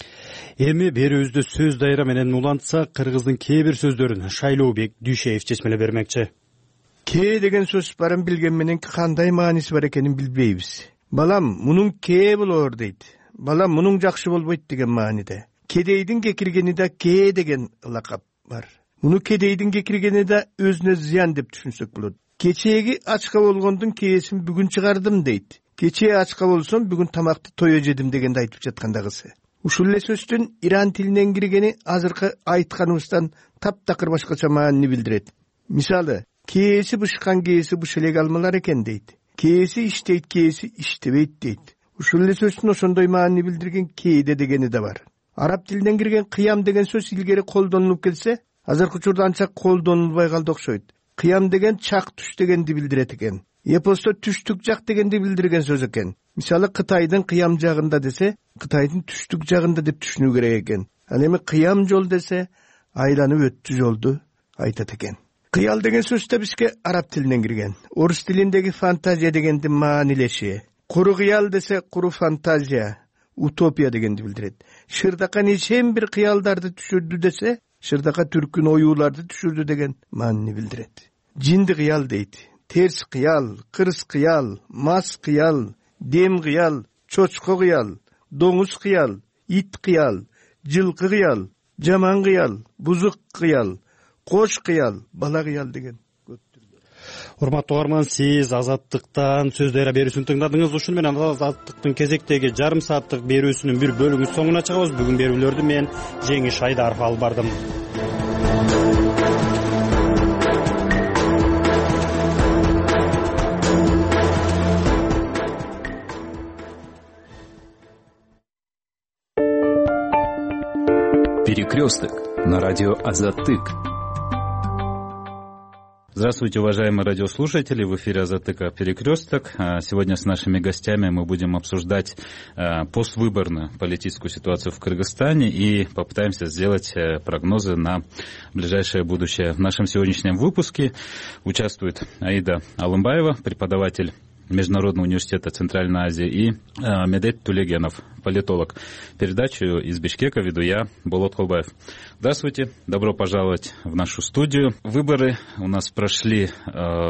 Эми берүүбүздү сөз дайра менен улантса, кыргыздын кээ бир сөздөрүн Шайлообек Дүйшеев чечмелеп бермекчи. Ке деген сөз барын билген менен кандай мааниси бар экенин билбейбиз. Балам, мунун ке болор дейт. Балам, мунун жакшы болбойт деген мааниде. Кедейдин кекиргени да ке деген лакап бар. Муну кедейдин кекиргени да өзүнө зыян деп түшүнсөк болот. Кечеги ачка болгондун кээсин бүгүн чыгардым дейт. Кечээ ачка болсом бүгүн тамакты тое жедим дегенди айтып жаткандагысы. Ушул эле сөздүн иран тилинен киргени азыркы айтканыбыздан таптакыр башкача маанини билдирет. Мисалы, кээси бышкан кээси быш элек алмалар экен дейт. Кээси иштейт, кээси иштебейт дейт. Ушул эле сөздүн ошондой маанини билдирген кейде дегени да бар. Араб тилинен кирген кыям деген сөз илгери колдонулуп келсе, азыркы учурда анча колдонулбай калды окшойт. Кыям деген чак түш дегенди билдирет экен. Эпосто түштүк жак дегенди билдирген сөз экен. мисалы Кытайдын кыям жагында десе, Кытайдын түштүк жагында деп түшүнүү керек экен. Ал эми кыям жол десе, айланып өттү жолду айтат экен. Кыял деген сөз да бизге араб тилинен кирген. Орус тилиндеги фантазия дегенди маанилеши. Куру кыял десе, куру фантазия, утопия дегенди билдирет. Шырдака нечен бир кыялдарды түшүрдү десе, шырдака түркүн оюуларды түшүрдү деген маанини билдирет. Жинди кыял дейт. Терс кыял, кырс кыял, мас кыял, дем кыял, чочко кыял, доңуз кыял, ит кыял, жылкы кыял, жаман кыял, бузук кыял, кош кыял, бала кыял деген. Урматтуу угарман, сиз Азаттыктан сөз дайра берүүсүн тыңдадыңыз. Ушун менен Азаттыктын кезектеги жарым сааттык берүүсүнүн бир бөлүгү соңуна чыгабыз. Бүгүн берүүлөрдү мен Жеңиш Айдаров алып бардым. Перекресток на радио Азаттык. Здравствуйте, уважаемые радиослушатели, в эфире Азаттыка «Перекресток». Сегодня с нашими гостями мы будем обсуждать поствыборную политическую ситуацию в Кыргызстане и попытаемся сделать прогнозы на ближайшее будущее. В нашем сегодняшнем выпуске участвует Аида Алымбаева, преподаватель Международного университета Центральной Азии, и э, Медет Тулегенов, политолог. Передачу из Бишкека веду я, Болот Холбаев. Здравствуйте, добро пожаловать в нашу студию. Выборы у нас прошли э,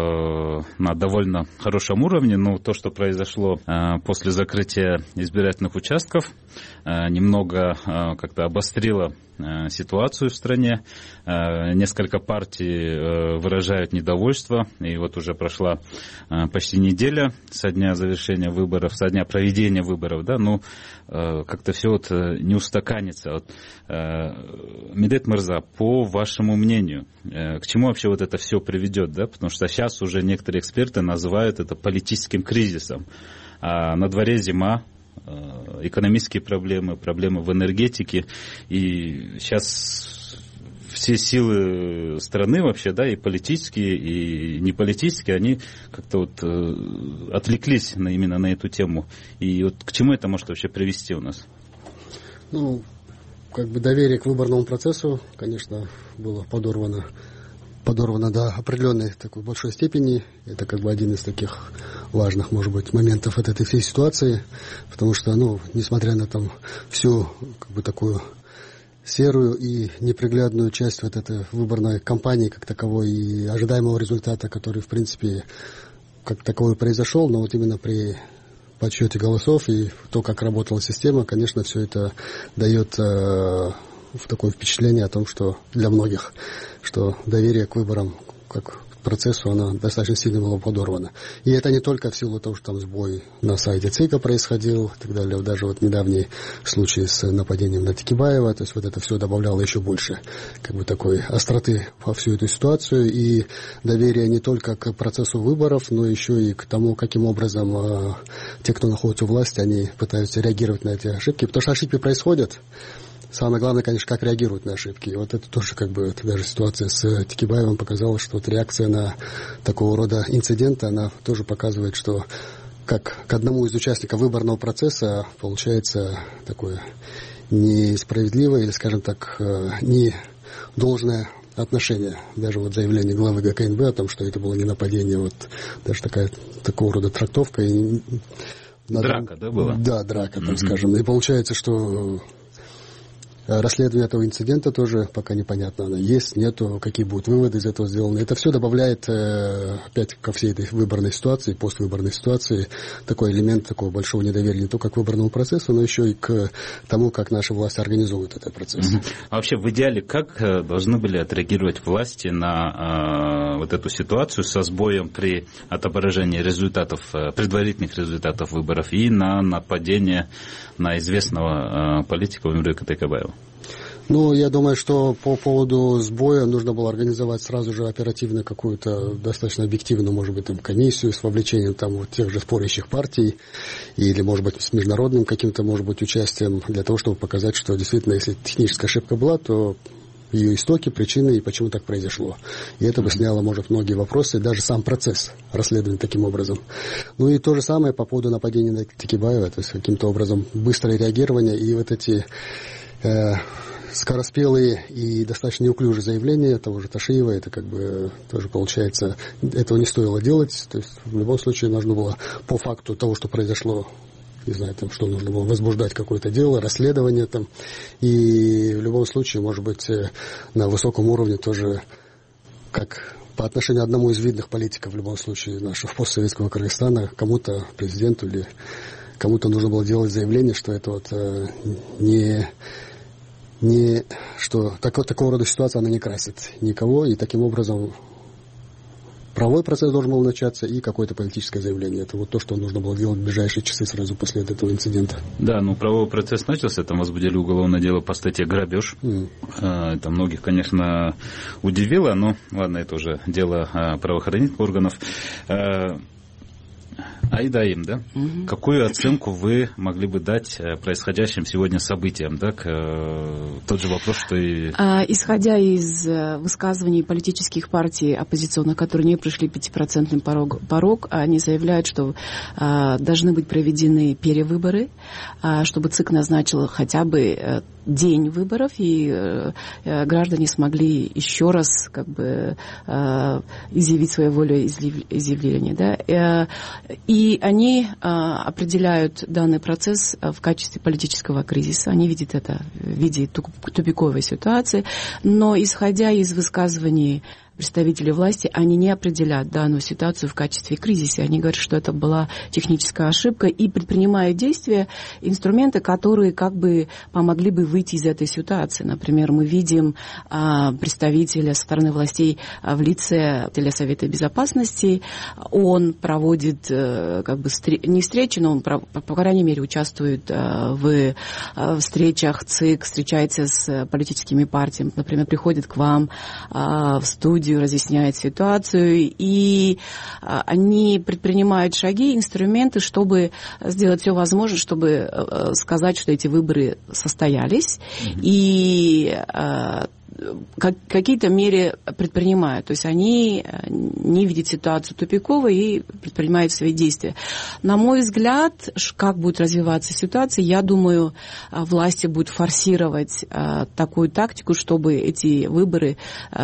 на довольно хорошем уровне, но то, что произошло э, после закрытия избирательных участков, э, немного э, как-то обострило э, ситуацию в стране. Э, несколько партий э, выражают недовольство, и вот уже прошла э, почти неделя со дня завершения выборов, со дня проведения выборов, да, ну, э, как-то все вот э, не устаканится. Вот, э, Медет Мырза, по вашему мнению, э, к чему вообще вот это все приведет, да, потому что сейчас уже некоторые эксперты называют это политическим кризисом, а на дворе зима, э, экономические проблемы, проблемы в энергетике, и сейчас все силы страны вообще, да, и политические, и неполитические, они как-то вот э, отвлеклись на, именно на эту тему. И вот к чему это может вообще привести у нас? Ну, как бы доверие к выборному процессу, конечно, было подорвано, подорвано до определенной такой большой степени. Это как бы один из таких важных, может быть, моментов от этой всей ситуации, потому что, ну, несмотря на там всю, как бы, такую серую и неприглядную часть вот этой выборной кампании как таковой и ожидаемого результата, который, в принципе, как таковой произошел, но вот именно при подсчете голосов и то, как работала система, конечно, все это дает э, такое впечатление о том, что для многих, что доверие к выборам, как процессу, она достаточно сильно была подорвана. И это не только в силу того, что там сбой на сайте ЦИКа происходил и так далее. Даже вот недавний случай с нападением на Текебаева, то есть вот это все добавляло еще больше как бы такой остроты во всю эту ситуацию. И доверие не только к процессу выборов, но еще и к тому, каким образом э, те, кто находится у власти, они пытаются реагировать на эти ошибки. Потому что ошибки происходят. Самое главное, конечно, как реагируют на ошибки. И вот это тоже, как бы, это даже ситуация с Текебаевым показала, что вот реакция на такого рода инциденты, она тоже показывает, что как к одному из участников выборного процесса получается такое несправедливое или, скажем так, не должное отношение. Даже вот заявление главы ГКНБ о том, что это было не нападение, вот даже такая, такого рода трактовка. И драка, да, была? Да, драка, так mm-hmm. скажем. И получается, что расследование этого инцидента тоже пока непонятно, оно есть, нету, какие будут выводы из этого сделаны. Это все добавляет опять ко всей этой выборной ситуации, поствыборной ситуации, такой элемент такого большого недоверия не только к выборному процессу, но еще и к тому, как наши власти организуют этот процесс. Mm-hmm. А вообще в идеале как должны были отреагировать власти на э, вот эту ситуацию со сбоем при отображении результатов, предварительных результатов выборов и на нападение на известного э, политика Умирбека Текебаева? Ну, я думаю, что по поводу сбоя нужно было организовать сразу же оперативно какую-то достаточно объективную, может быть, там, комиссию с вовлечением там вот тех же спорящих партий или, может быть, с международным каким-то, может быть, участием для того, чтобы показать, что действительно, если техническая ошибка была, то ее истоки, причины и почему так произошло. И это бы сняло, может, многие вопросы, даже сам процесс расследования таким образом. Ну и то же самое по поводу нападения на Текебаева, то есть каким-то образом быстрое реагирование и вот эти э, скороспелые и достаточно неуклюжие заявления того же Ташиева, это как бы тоже получается, этого не стоило делать, то есть в любом случае нужно было по факту того, что произошло, не знаю, там, что нужно было возбуждать какое-то дело, расследование там, и в любом случае, может быть, на высоком уровне тоже, как по отношению к одному из видных политиков, в любом случае, нашего постсоветского Кыргызстана, кому-то, президенту или кому-то нужно было делать заявление, что это вот э, не, не, что так, такого рода ситуация, она не красит никого, и таким образом правовой процесс должен был начаться и какое-то политическое заявление. Это вот то, что нужно было делать в ближайшие часы сразу после этого инцидента. Да, ну правовой процесс начался, там возбудили уголовное дело по статье «Грабеж». Mm. Это многих, конечно, удивило, но ладно, это уже дело правоохранительных органов. Айдаим, да? Угу. Какую оценку вы могли бы дать происходящим сегодня событиям? Да? Тот же вопрос, что и... Исходя из высказываний политических партий оппозиционных, которые не прошли пятипроцентный порог, порог, они заявляют, что а, должны быть проведены перевыборы, а, чтобы ЦИК назначил хотя бы день выборов, и э, граждане смогли еще раз как бы э, изъявить свою волеизъявление. Да? Э, и они э, определяют данный процесс в качестве политического кризиса. Они видят это в виде тупиковой ситуации, но исходя из высказываний представители власти, они не определяют данную ситуацию в качестве кризиса. Они говорят, что это была техническая ошибка и предпринимают действия, инструменты, которые как бы помогли бы выйти из этой ситуации. Например, мы видим а, представителя со стороны властей а, в лице Совета безопасности. Он проводит а, как бы стр... не встречи, но он, по, по крайней мере, участвует а, в а, встречах ЦИК, встречается с политическими партиями. Например, приходит к вам а, в студию, разъясняет ситуацию, и а, они предпринимают шаги, инструменты, чтобы сделать все возможное, чтобы а, сказать, что эти выборы состоялись, mm-hmm. и а, как, какие-то меры предпринимают. То есть они не видят ситуацию тупиковой и предпринимают свои действия. На мой взгляд, как будет развиваться ситуация, я думаю, власти будут форсировать а, такую тактику, чтобы эти выборы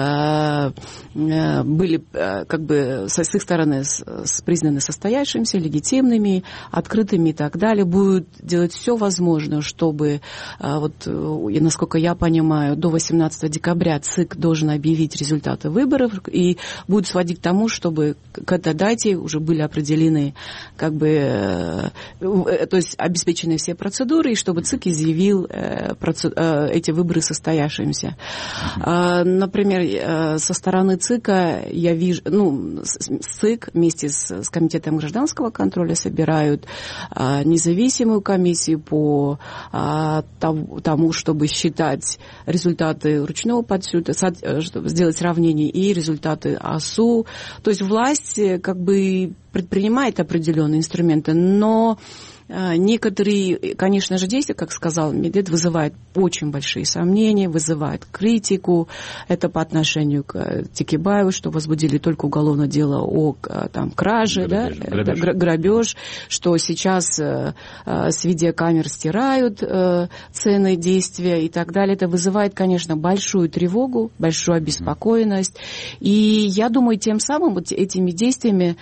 а, были а, как бы с их стороны с, с признаны состоявшимися, легитимными, открытыми и так далее. Будут делать все возможное, чтобы, а, вот, насколько я понимаю, до восемнадцатого декабря ЦИК должен объявить результаты выборов и будет сводить к тому, чтобы к этой дате уже были определены, как бы, э, то есть обеспечены все процедуры, и чтобы ЦИК изъявил э, процед... э, эти выборы состоявшимися. Э, например, э, со стороны ЦИКа я вижу, ну, ЦИК вместе с, с Комитетом гражданского контроля собирают э, независимую комиссию по э, тому, чтобы считать результаты ручного подсчета, чтобы сделать сравнение и результаты АСУ. То есть власть как бы предпринимает определенные инструменты, но некоторые, конечно же, действия, как сказал Медведев, вызывают очень большие сомнения, вызывают критику. Это по отношению к Текебаеву, что возбудили только уголовное дело о там, краже, грабеж, да? грабеж. грабеж, что сейчас э, с видеокамер стирают э, ценные действия и так далее. Это вызывает, конечно, большую тревогу, большую обеспокоенность. И я думаю, тем самым вот этими действиями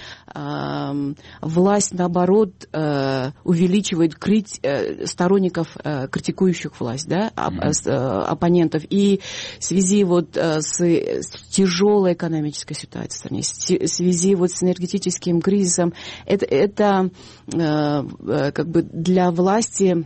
э, власть, наоборот, э, увеличивает крит... сторонников, критикующих власть, да, mm-hmm. оппонентов. И в связи вот с, с тяжелой экономической ситуацией, в связи вот с энергетическим кризисом, это, это как бы для власти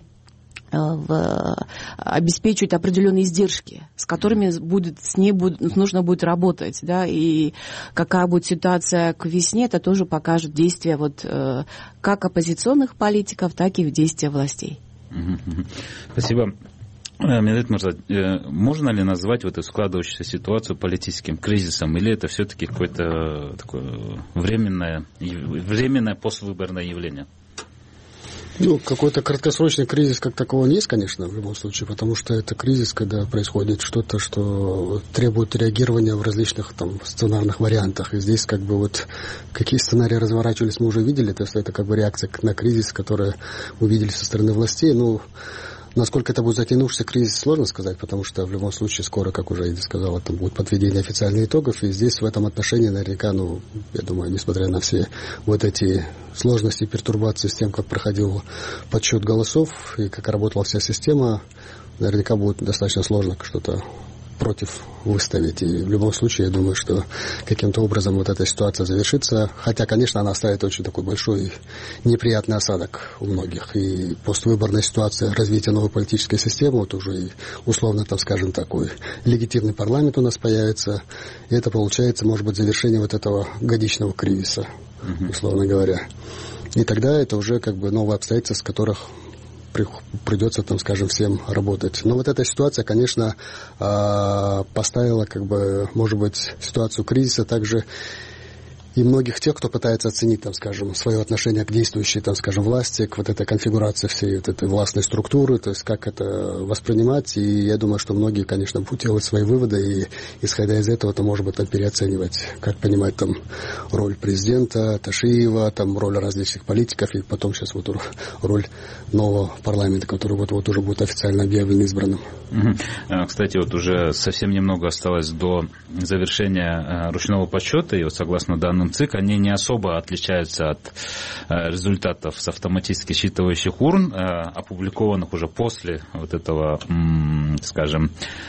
В, обеспечивают определенные издержки, с которыми будет, с ней будет, нужно будет работать. Да, и какая будет ситуация к весне, это тоже покажет действия вот, как оппозиционных политиков, так и действия властей. Спасибо. Медведев Мырза, можно ли назвать вот эту складывающуюся ситуацию политическим кризисом, или это все-таки какое-то такое временное, временное поствыборное явление? Ну, какой-то краткосрочный кризис как такового есть, конечно, в любом случае, потому что это кризис, когда происходит что-то, что требует реагирования в различных там сценарных вариантах. И здесь как бы вот какие сценарии разворачивались, мы уже видели, то есть это как бы реакция на кризис, которую увидели со стороны властей. Ну, насколько это будет затянувшийся кризис, сложно сказать, потому что в любом случае скоро, как уже Иди сказала, там будет подведение официальных итогов, и здесь в этом отношении наверняка, ну, я думаю, несмотря на все вот эти сложности и пертурбации с тем, как проходил подсчет голосов и как работала вся система, наверняка будет достаточно сложно что-то против выставить. И в любом случае, я думаю, что каким-то образом вот эта ситуация завершится. Хотя, конечно, она оставит очень такой большой неприятный осадок у многих. И поствыборная ситуация развития новой политической системы, вот уже и условно, там, скажем, такой легитимный парламент у нас появится. И это получается, может быть, завершение вот этого годичного кризиса, условно говоря. И тогда это уже как бы новые обстоятельства, с которых придется, там, скажем, всем работать. Но вот эта ситуация, конечно, поставила, как бы, может быть, ситуацию кризиса также и многих тех, кто пытается оценить, там, скажем, свое отношение к действующей, там, скажем, власти, к вот этой конфигурации всей вот этой властной структуры, то есть как это воспринимать. И я думаю, что многие, конечно, будут делать свои выводы, и исходя из этого, то, может быть, там, переоценивать, как понимать там роль президента, Ташиева, там, роль различных политиков, и потом сейчас вот роль нового парламента, который вот-вот уже будет официально объявлен избранным. Угу. Кстати, вот уже совсем немного осталось до завершения ручного подсчета, и вот согласно данным ЦИК, они не особо отличаются от результатов с автоматически считывающих урн, опубликованных уже после вот этого, скажем,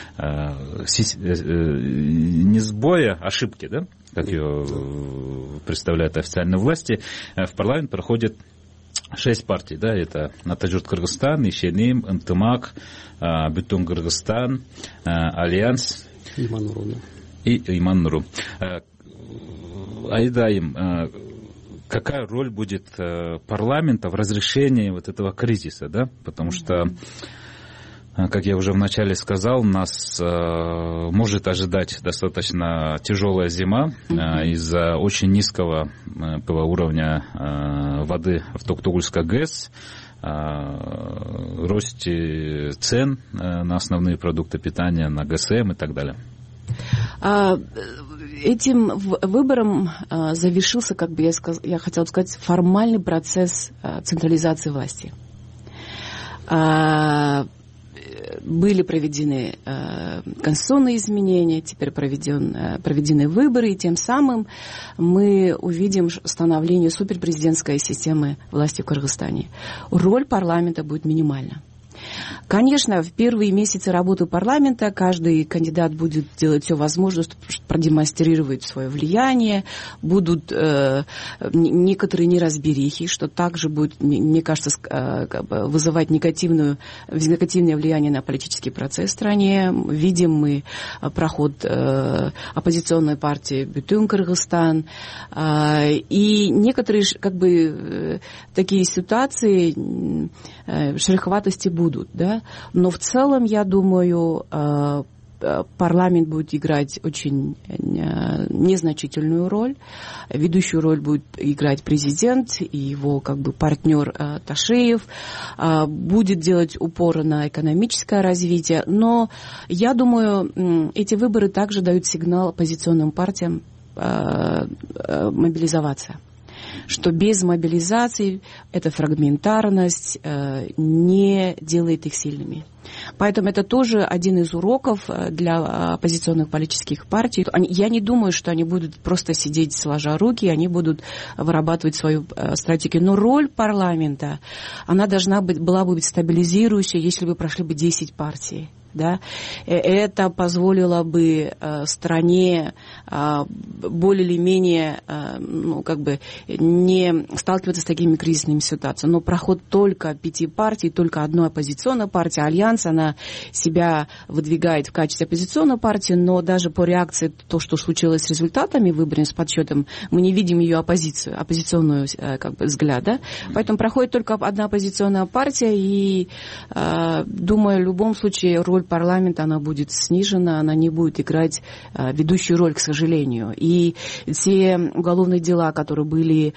не сбоя, ошибки, да, как ее представляют официальные власти. В парламент проходит шесть партий, да, это Натажурт Кыргызстан, Ишеним, Ынтымак, Бүтүн Кыргызстан, Альянс и Иман Нуру. Айдаим, какая роль будет парламента в разрешении вот этого кризиса, да? Потому что, как я уже вначале сказал, нас может ожидать достаточно тяжелая зима из-за очень низкого уровня воды в Токтогульской ГЭС, росте цен на основные продукты питания, на ГСМ и так далее. Этим выбором завершился, как бы я, сказ... я хотела сказать, формальный процесс централизации власти. Были проведены конституционные изменения, теперь проведен, проведены выборы, и тем самым мы увидим становление суперпрезидентской системы власти в Кыргызстане. Роль парламента будет минимальна. Конечно, в первые месяцы работы парламента каждый кандидат будет делать все возможное, чтобы продемонстрировать свое влияние, будут э, некоторые неразберихи, что также будет, мне кажется, э, вызывать негативную, негативное влияние на политический процесс в стране. Видим мы проход э, оппозиционной партии Бүтүн Кыргызстан, э, и некоторые как бы э, такие ситуации э, шероховатости будут. Да? Но в целом, я думаю, парламент будет играть очень незначительную роль. Ведущую роль будет играть президент и его как бы партнер Ташиев. Будет делать упор на экономическое развитие. Но я думаю, эти выборы также дают сигнал оппозиционным партиям мобилизоваться. Что без мобилизации эта фрагментарность э, не делает их сильными. Поэтому это тоже один из уроков для оппозиционных политических партий. Они, я не думаю, что они будут просто сидеть сложа руки, они будут вырабатывать свою э, стратегию. Но роль парламента, она должна быть, была бы быть стабилизирующей, если бы прошли бы десять партий. Да? Это позволило бы э, стране э, более или менее э, ну, как бы не сталкиваться с такими кризисными ситуациями. Но проход только пяти партий, только одной оппозиционной партии, Альянс, она себя выдвигает в качестве оппозиционной партии, но даже по реакции, то, что случилось с результатами выборов, с подсчетом, мы не видим ее оппозицию, оппозиционную э, как бы, взгляд. Да? Поэтому проходит только одна оппозиционная партия, и э, думаю, в любом случае роль парламента, она будет снижена, она не будет играть ведущую роль, к сожалению. И те уголовные дела, которые были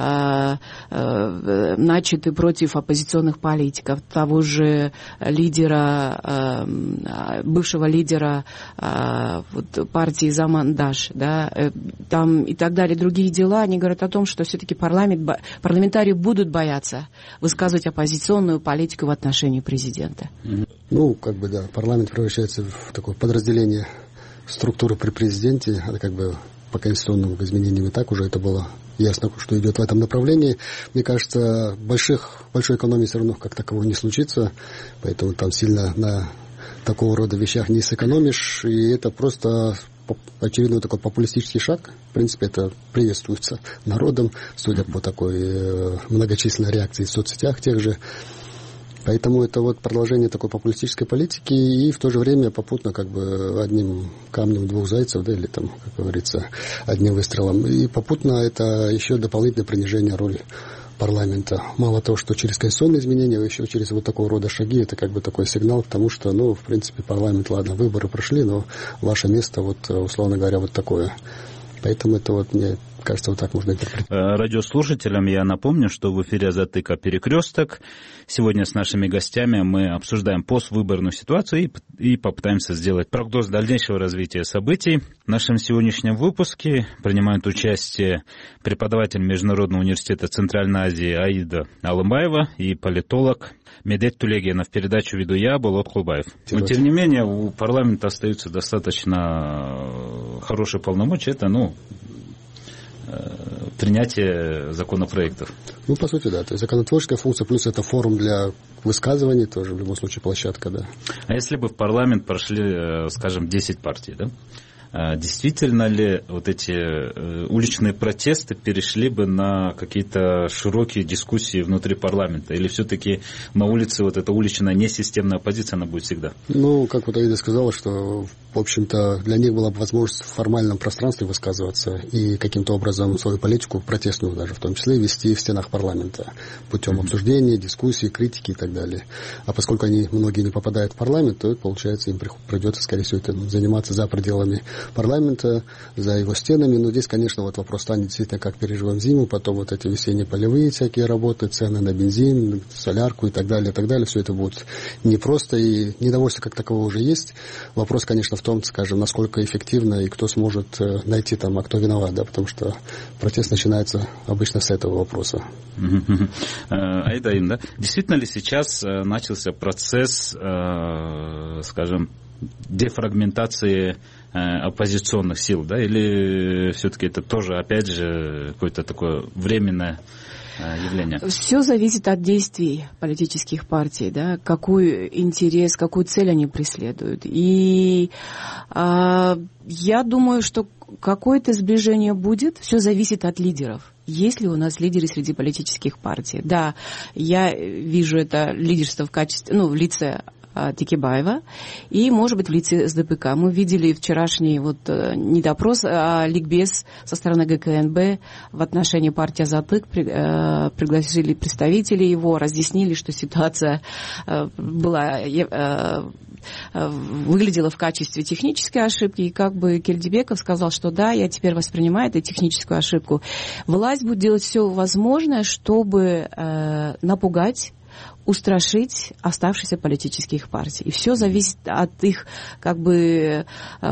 начаты против оппозиционных политиков, того же лидера, бывшего лидера вот, партии Заман Даш, да, там и так далее, другие дела, они говорят о том, что все-таки парламент, парламентарии будут бояться высказывать оппозиционную политику в отношении президента. Ну, как бы, да, парламент превращается в такое подразделение структуры при президенте, это как бы по конституционным изменениям и так уже это было ясно, что идет в этом направлении. Мне кажется, больших, большой экономии все равно как такового не случится, поэтому там сильно на такого рода вещах не сэкономишь, и это просто очевидно такой популистический шаг. В принципе, это приветствуется народом, судя по такой многочисленной реакции в соцсетях тех же. Поэтому это вот продолжение такой популистической политики и в то же время попутно как бы одним камнем двух зайцев, да, или там, как говорится, одним выстрелом. И попутно это еще дополнительное принижение роли парламента. Мало того, что через конституционные изменения, еще через вот такого рода шаги, это как бы такой сигнал к тому, что, ну, в принципе, парламент, ладно, выборы прошли, но ваше место, вот, условно говоря, вот такое. Поэтому это вот, мне кажется, вот так можно интерпретировать. Радиослушателям я напомню, что в эфире «Азаттык Перекресток». Сегодня с нашими гостями мы обсуждаем поствыборную ситуацию и, и попытаемся сделать прогноз дальнейшего развития событий. В нашем сегодняшнем выпуске принимают участие преподаватель Международного университета Центральной Азии Аида Алымбаева и политолог Медет Тулегенов. Передачу веду я, Болот Кулбаев. Но, тем не менее, у парламента остаются достаточно хорошие полномочия. Это, ну, принятие законопроектов. Ну, по сути, да. То есть законотворческая функция, плюс это форум для высказываний, тоже в любом случае площадка, да. А если бы в парламент прошли, скажем, десять партий, да? Действительно ли вот эти уличные протесты перешли бы на какие-то широкие дискуссии внутри парламента? Или все-таки на улице вот эта уличная несистемная оппозиция, она будет всегда? Ну, как вот Аида сказала, что, в общем-то, для них была бы возможность в формальном пространстве высказываться и каким-то образом свою политику, протестную даже, в том числе, вести в стенах парламента путем mm-hmm. обсуждения, дискуссий, критики и так далее. А поскольку они, многие не попадают в парламент, то, получается, им придется, скорее всего, это заниматься за пределами парламента, за его стенами. Но здесь, конечно, вот вопрос станет действительно, как переживаем зиму, потом вот эти весенние полевые всякие работы, цены на бензин, солярку и так далее, и так далее. Все это будет непросто, и недовольство как такового уже есть. Вопрос, конечно, в том, скажем, насколько эффективно и кто сможет найти там, а кто виноват, да, потому что протест начинается обычно с этого вопроса. Айдаин, да? Действительно ли сейчас начался процесс, скажем, дефрагментации оппозиционных сил, да, или все-таки это тоже, опять же, какое-то такое временное явление? Все зависит от действий политических партий, да, какой интерес, какую цель они преследуют. И а, я думаю, что какое-то сближение будет, все зависит от лидеров. Есть ли у нас лидеры среди политических партий? Да, я вижу это лидерство в качестве, ну, в лице Текебаева и, может быть, в лице эс дэ пэ ка. Мы видели вчерашний вот не допрос, а ликбез со стороны гэ ка эн бэ в отношении партии «Азаттык». Пригласили представителей его, разъяснили, что ситуация была, выглядела в качестве технической ошибки, и как бы Кельдибеков сказал, что да, я теперь воспринимаю эту техническую ошибку. Власть будет делать все возможное, чтобы напугать, устрашить оставшиеся политических партий. И все зависит от их как бы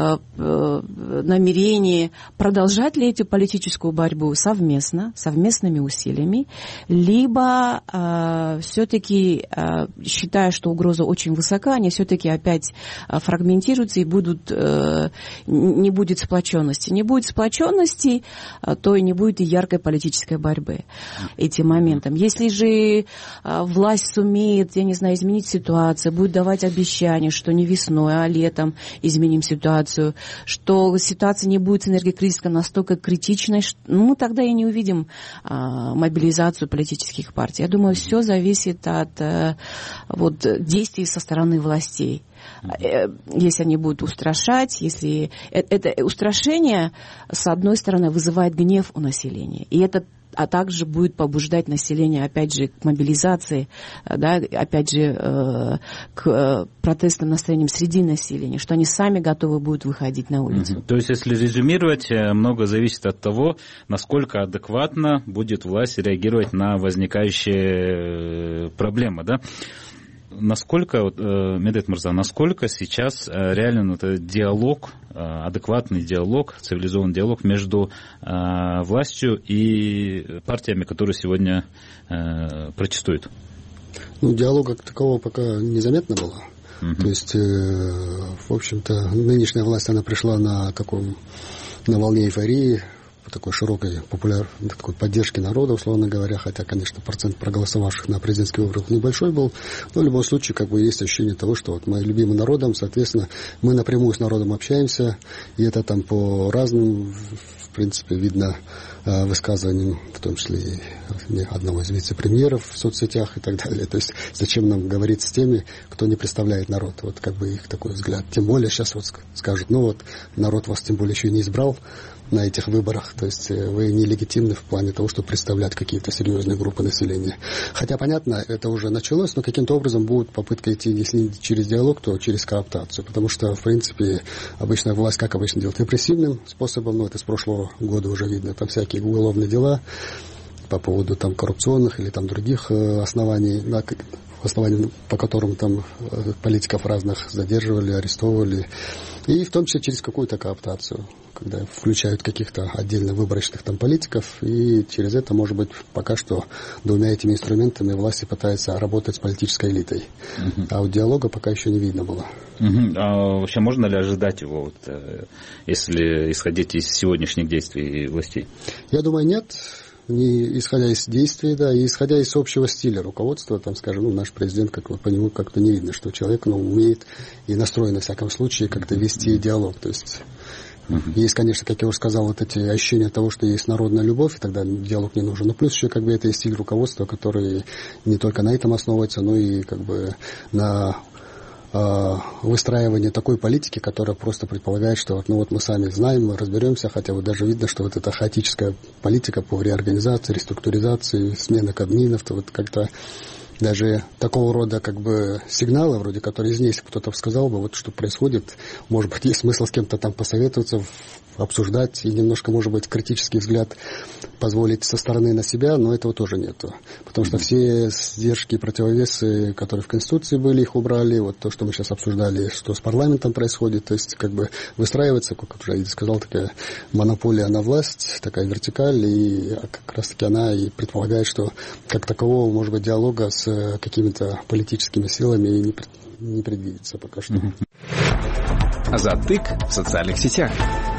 намерений продолжать ли эту политическую борьбу совместно, совместными усилиями, либо э, все-таки, э, считая, что угроза очень высока, они все-таки опять фрагментируются и будут, э, не будет сплоченности. Не будет сплоченности, то и не будет и яркой политической борьбы этим моментом. Если же э, власть сумеет, я не знаю, изменить ситуацию, будет давать обещания, что не весной, а летом изменим ситуацию, что ситуация не будет энергокризисной настолько критичной, что, ну, тогда и не увидим а, мобилизацию политических партий. Я думаю, все зависит от а, вот, действий со стороны властей. Если они будут устрашать, если это устрашение, с одной стороны, вызывает гнев у населения. И это а также будет побуждать население, опять же, к мобилизации, да, опять же, к протестным настроениям среди населения, что они сами готовы будут выходить на улицу. Mm-hmm. То есть, если резюмировать, много зависит от того, насколько адекватно будет власть реагировать на возникающие проблемы, да? Насколько, Медет Мырза, насколько сейчас реален этот диалог, адекватный диалог, цивилизованный диалог между властью и партиями, которые сегодня протестуют? Ну, диалога как такового пока незаметно было. Uh-huh. То есть, в общем-то, нынешняя власть, она пришла на таком, на волне эйфории, такой широкой популяр... такой поддержки народа, условно говоря, хотя, конечно, процент проголосовавших на президентских выборах небольшой был, но в любом случае, как бы, есть ощущение того, что вот мы любимым народом, соответственно, мы напрямую с народом общаемся, и это там по разным, в принципе, видно высказываниям, в том числе и одного из вице-премьеров в соцсетях и так далее. То есть, зачем нам говорить с теми, кто не представляет народ? Вот как бы их такой взгляд. Тем более сейчас вот скажут, ну вот, народ вас тем более еще и не избрал на этих выборах, то есть вы нелегитимны в плане того, чтобы представлять какие-то серьезные группы населения. Хотя, понятно, это уже началось, но каким-то образом будет попытка идти, если не через диалог, то через кооптацию, потому что, в принципе, обычная власть, как обычно делает, репрессивным способом, ну, это с прошлого года уже видно, там всякие уголовные дела по поводу там коррупционных или там других оснований, да, оснований, по которым там политиков разных задерживали, арестовывали, и в том числе через какую-то кооптацию, когда включают каких-то отдельно выборочных там политиков, и через это, может быть, пока что двумя этими инструментами власти пытаются работать с политической элитой. Uh-huh. А вот диалога пока еще не видно было. Uh-huh. А вообще можно ли ожидать его, вот, если исходить из сегодняшних действий властей? Я думаю, нет. Не исходя из действий, да, и исходя из общего стиля руководства, там, скажем, ну, наш президент, как по нему как-то не видно, что человек, ну, умеет и настроен, во всяком случае, как-то вести диалог, то есть... Uh-huh. Есть, конечно, как я уже сказал, вот эти ощущения того, что есть народная любовь, и тогда диалог не нужен. Но плюс еще как бы это и стиль руководства, который не только на этом основывается, но и как бы на э, выстраивании такой политики, которая просто предполагает, что вот, ну вот мы сами знаем, мы разберемся, хотя вот даже видно, что вот эта хаотическая политика по реорганизации, реструктуризации, смена кабминов, то вот как-то даже такого рода как бы сигналы, вроде которые здесь, если кто-то сказал бы, вот что происходит, может быть, есть смысл с кем-то там посоветоваться, обсуждать и немножко, может быть, критический взгляд позволить со стороны на себя, но этого тоже нету. Потому что все сдержки и противовесы, которые в Конституции были, их убрали. Вот то, что мы сейчас обсуждали, что с парламентом происходит, то есть как бы выстраивается, как уже сказал, такая монополия на власть, такая вертикаль, и как раз-таки она и предполагает, что как такового, может быть, диалога с какими-то политическими силами не, не предвидится пока что. Азаттык в социальных сетях.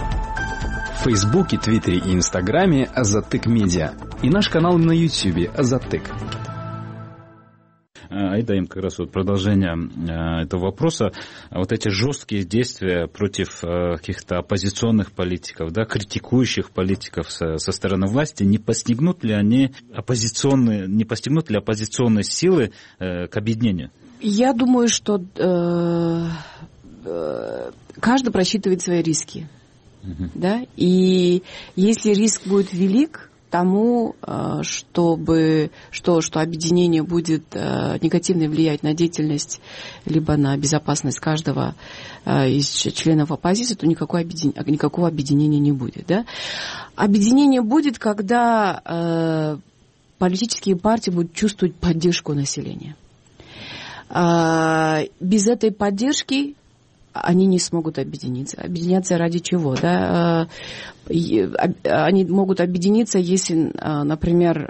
В Фейсбуке, Твиттере и Инстаграме Азаттык Медиа. И наш канал на Ютьюбе Азаттык. Айдаим, как раз вот продолжение этого вопроса. Вот эти жесткие действия против каких-то оппозиционных политиков, да, критикующих политиков со, со стороны власти, не постигнут ли они оппозиционные, не постигнут ли оппозиционные силы э, к объединению? Я думаю, что э, э, каждый просчитывает свои риски. Uh-huh. Да? И если риск будет велик тому, чтобы, что, что объединение будет негативно влиять на деятельность либо на безопасность каждого из членов оппозиции, то никакого объединения, никакого объединения не будет. Да? Объединение будет, когда политические партии будут чувствовать поддержку населения. Без этой поддержки они не смогут объединиться. Объединяться ради чего? Да? Они могут объединиться, если, например,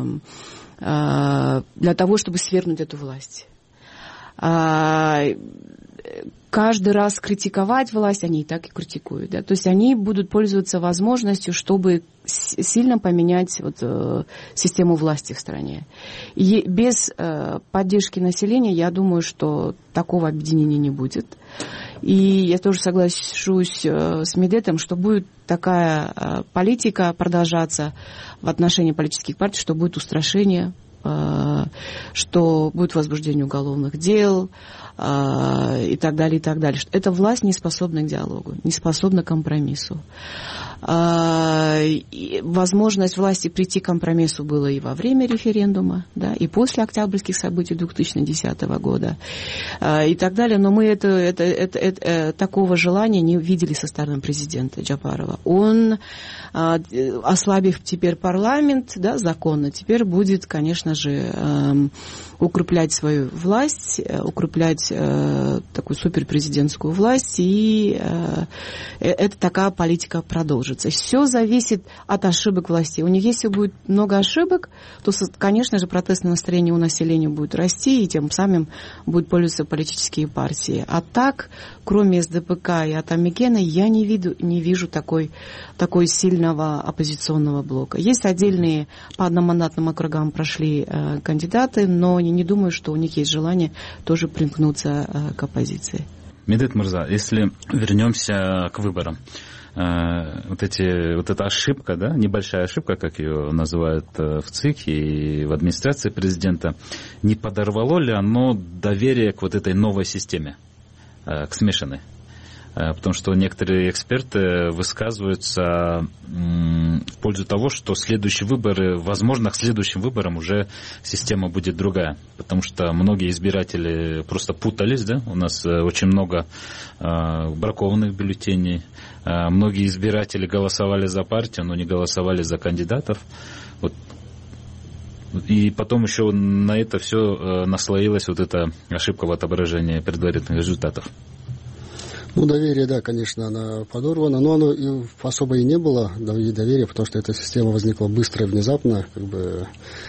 для того, чтобы свергнуть эту власть. Каждый раз критиковать власть, они и так и критикуют. Да? То есть они будут пользоваться возможностью, чтобы сильно поменять вот, э, систему власти в стране. И без э, поддержки населения, я думаю, что такого объединения не будет. И я тоже соглашусь э, с Медетом, что будет такая э, политика продолжаться в отношении политических партий, что будет устрашение, э, что будет возбуждение уголовных дел, и так далее, и так далее. Эта власть не способна к диалогу, не способна к компромиссу. Возможность власти прийти к компромиссу была и во время референдума, да, и после октябрьских событий две тысячи десятого года и так далее. Но мы это, это, это, это, такого желания не видели со стороны президента Джапарова. Он, ослабив теперь парламент, да, законно, теперь будет, конечно же, укреплять свою власть, укреплять такую суперпрезидентскую власть, и это такая политика продолжится. Все зависит от ошибок власти. У них, если будет много ошибок, то, конечно же, протестное настроение у населения будет расти, и тем самым будут пользоваться политические партии. А так, кроме СДПК и Атамикена, я не вижу, не вижу такой, такой сильного оппозиционного блока. Есть отдельные по одномандатным округам прошли э, кандидаты, но не, не думаю, что у них есть желание тоже примкнуться э, к оппозиции. Медет Мурза, если вернемся к выборам, э, вот, эти, вот эта ошибка, да, небольшая ошибка, как ее называют в ЦИК и в администрации президента, не подорвало ли оно доверие к вот этой новой системе, э, к смешанной? Потому что некоторые эксперты высказываются в пользу того, что следующие выборы, возможно, к следующим выборам уже система будет другая. Потому что многие избиратели просто путались, да? У нас очень много бракованных бюллетеней. Многие избиратели голосовали за партию, но не голосовали за кандидатов. Вот. И потом еще на это все наслоилась вот эта ошибка в отображении предварительных результатов. Ну, доверие, да, конечно, она подорвана, но оно и особо и не было доверия, потому что эта система возникла быстро и внезапно, как бы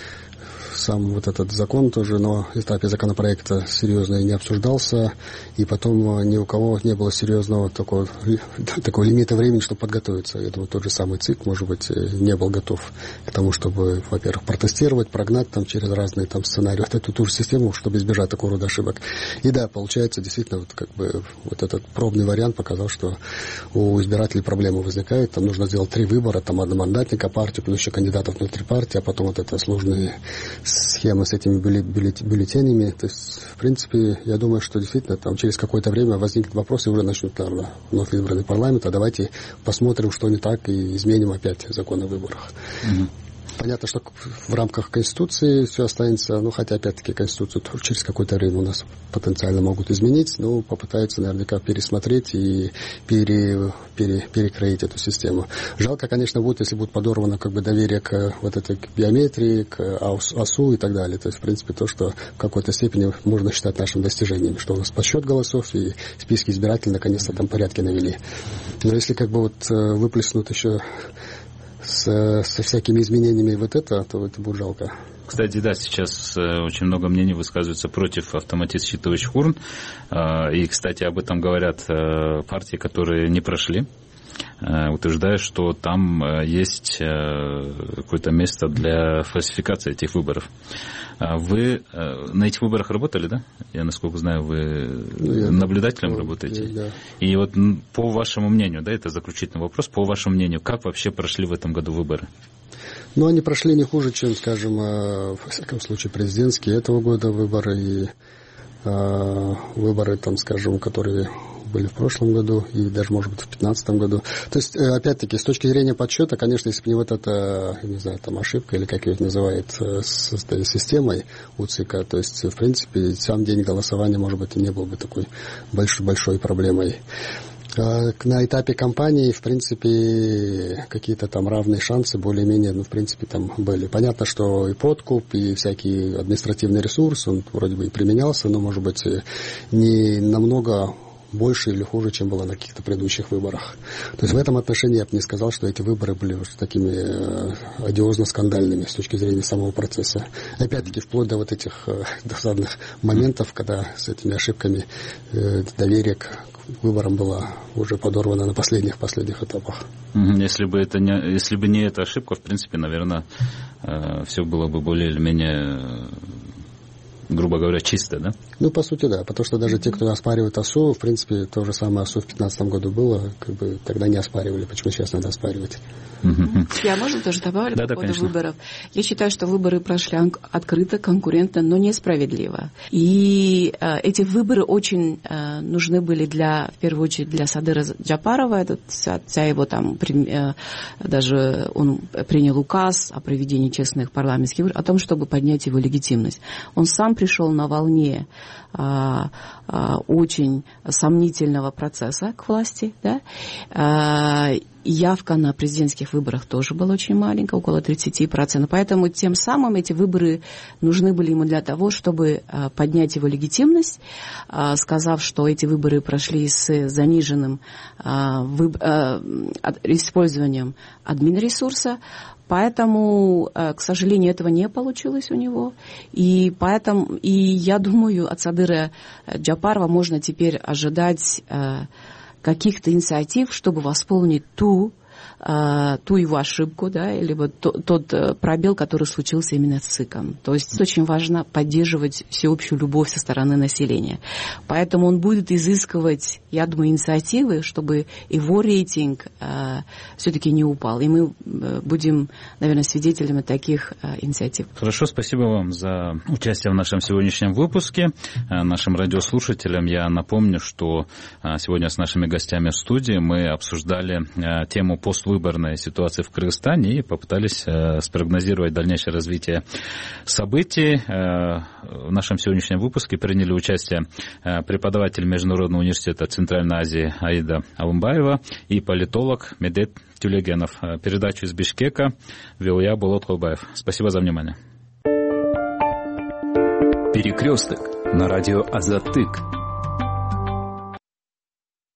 сам вот этот закон тоже на этапе законопроекта серьезно и не обсуждался, и потом ни у кого не было серьезного такого, такого лимита времени, чтобы подготовиться. Я думаю, тот же самый ЦИК, может быть, не был готов к тому, чтобы, во-первых, протестировать, прогнать там через разные там сценарии вот эту ту же систему, чтобы избежать такого рода ошибок. И да, получается, действительно, вот как бы вот этот пробный вариант показал, что у избирателей проблемы возникают, там нужно сделать три выбора, там одномандатника партию, плюс еще кандидатов внутри партии, а потом вот это сложные схемы с этими бюллетенями. То есть, в принципе, я думаю, что действительно там через какое-то время возникнет вопрос, и уже начнут, наверное, вновь избранный парламент, а давайте посмотрим, что не так, и изменим опять закон о выборах. Mm-hmm. Понятно, что в рамках Конституции все останется, ну, хотя, опять-таки, Конституцию тоже через какое-то время у нас потенциально могут изменить, но попытаются наверняка пересмотреть и пере, пере, перекроить эту систему. Жалко, конечно, будет, если будет подорвано как бы доверие к вот этой к биометрии, к ОСУ и так далее. То есть, в принципе, то, что в какой-то степени можно считать нашим достижением, что у нас подсчет голосов и списки избирателей наконец-то там порядки навели. Но если как бы вот выплеснут еще С, со всякими изменениями вот это, то это будет жалко. Кстати, да, сейчас очень много мнений высказываются против автоматизма считывающих урн. И, кстати, об этом говорят партии, которые не прошли, утверждая, что там есть какое-то место для фальсификации этих выборов. Вы на этих выборах работали, да? Я, насколько знаю, вы ну, наблюдателем да, работаете. Да. И вот по вашему мнению, да, это заключительный вопрос, по вашему мнению, как вообще прошли в этом году выборы? Ну, они прошли не хуже, чем, скажем, во всяком случае, президентские этого года выборы и э, выборы, там, скажем, которые были в прошлом году и даже, может быть, в пятнадцатом году. То есть, опять-таки, с точки зрения подсчета, конечно, если бы не вот эта, не знаю, там, ошибка, или как ее называют, с, с системой УЦИКа, то есть, в принципе, сам день голосования, может быть, и не был бы такой большой, большой проблемой. На этапе кампании, в принципе, какие-то там равные шансы, более-менее, ну, в принципе, там были. Понятно, что и подкуп, и всякий административный ресурс, он вроде бы и применялся, но, может быть, не намного больше или хуже, чем было на каких-то предыдущих выборах. То есть в этом отношении я бы не сказал, что эти выборы были уж такими э, одиозно-скандальными с точки зрения самого процесса. Опять-таки, вплоть до вот этих э, досадных моментов, когда с этими ошибками э, доверие к выборам было уже подорвано на последних-последних этапах. Если бы, это не, если бы не эта ошибка, в принципе, наверное, э, все было бы более или менее грубо говоря, чисто, да? Ну, по сути, да, потому что даже те, кто оспаривает ОСУ, в принципе, то же самое ОСУ в две тысячи пятнадцатом году было, как бы тогда не оспаривали. Почему сейчас надо оспаривать? Я, можно тоже добавлю да, по да, поводу конечно. выборов? Я считаю, что выборы прошли открыто, конкурентно, но несправедливо. И э, эти выборы очень э, нужны были для, в первую очередь, для Садыра Джапарова. Это вся, вся его там, при, э, даже он принял указ о проведении честных парламентских выборов, о том, чтобы поднять его легитимность. Он сам пришел на волне а, а, очень сомнительного процесса к власти, да? а, явка на президентских выборах тоже была очень маленькая, около тридцать процентов. Поэтому тем самым эти выборы нужны были ему для того, чтобы а, поднять его легитимность, а, сказав, что эти выборы прошли с заниженным а, выб... а, использованием админресурса. Поэтому, к сожалению, этого не получилось у него. И поэтому, и я думаю, от Садыра Джапарова можно теперь ожидать каких-то инициатив, чтобы восполнить ту, ту его ошибку, да, или вот тот, тот пробел, который случился именно с ЦИКом. То есть очень важно поддерживать всеобщую любовь со стороны населения. Поэтому он будет изыскивать, я думаю, инициативы, чтобы его рейтинг э, все-таки не упал. И мы будем, наверное, свидетелями таких э, инициатив. Хорошо, спасибо вам за участие в нашем сегодняшнем выпуске. Нашим радиослушателям я напомню, что сегодня с нашими гостями в студии мы обсуждали тему поствыборной ситуации в Кыргызстане и попытались э, спрогнозировать дальнейшее развитие событий. Э, в нашем сегодняшнем выпуске приняли участие э, преподаватель Международного университета Центральной Азии Аида Алымбаева и политолог Медет Тюлегенов. Передачу из Бишкека вел я, Болот Холбаев. Спасибо за внимание. Перекресток на радио Азаттык.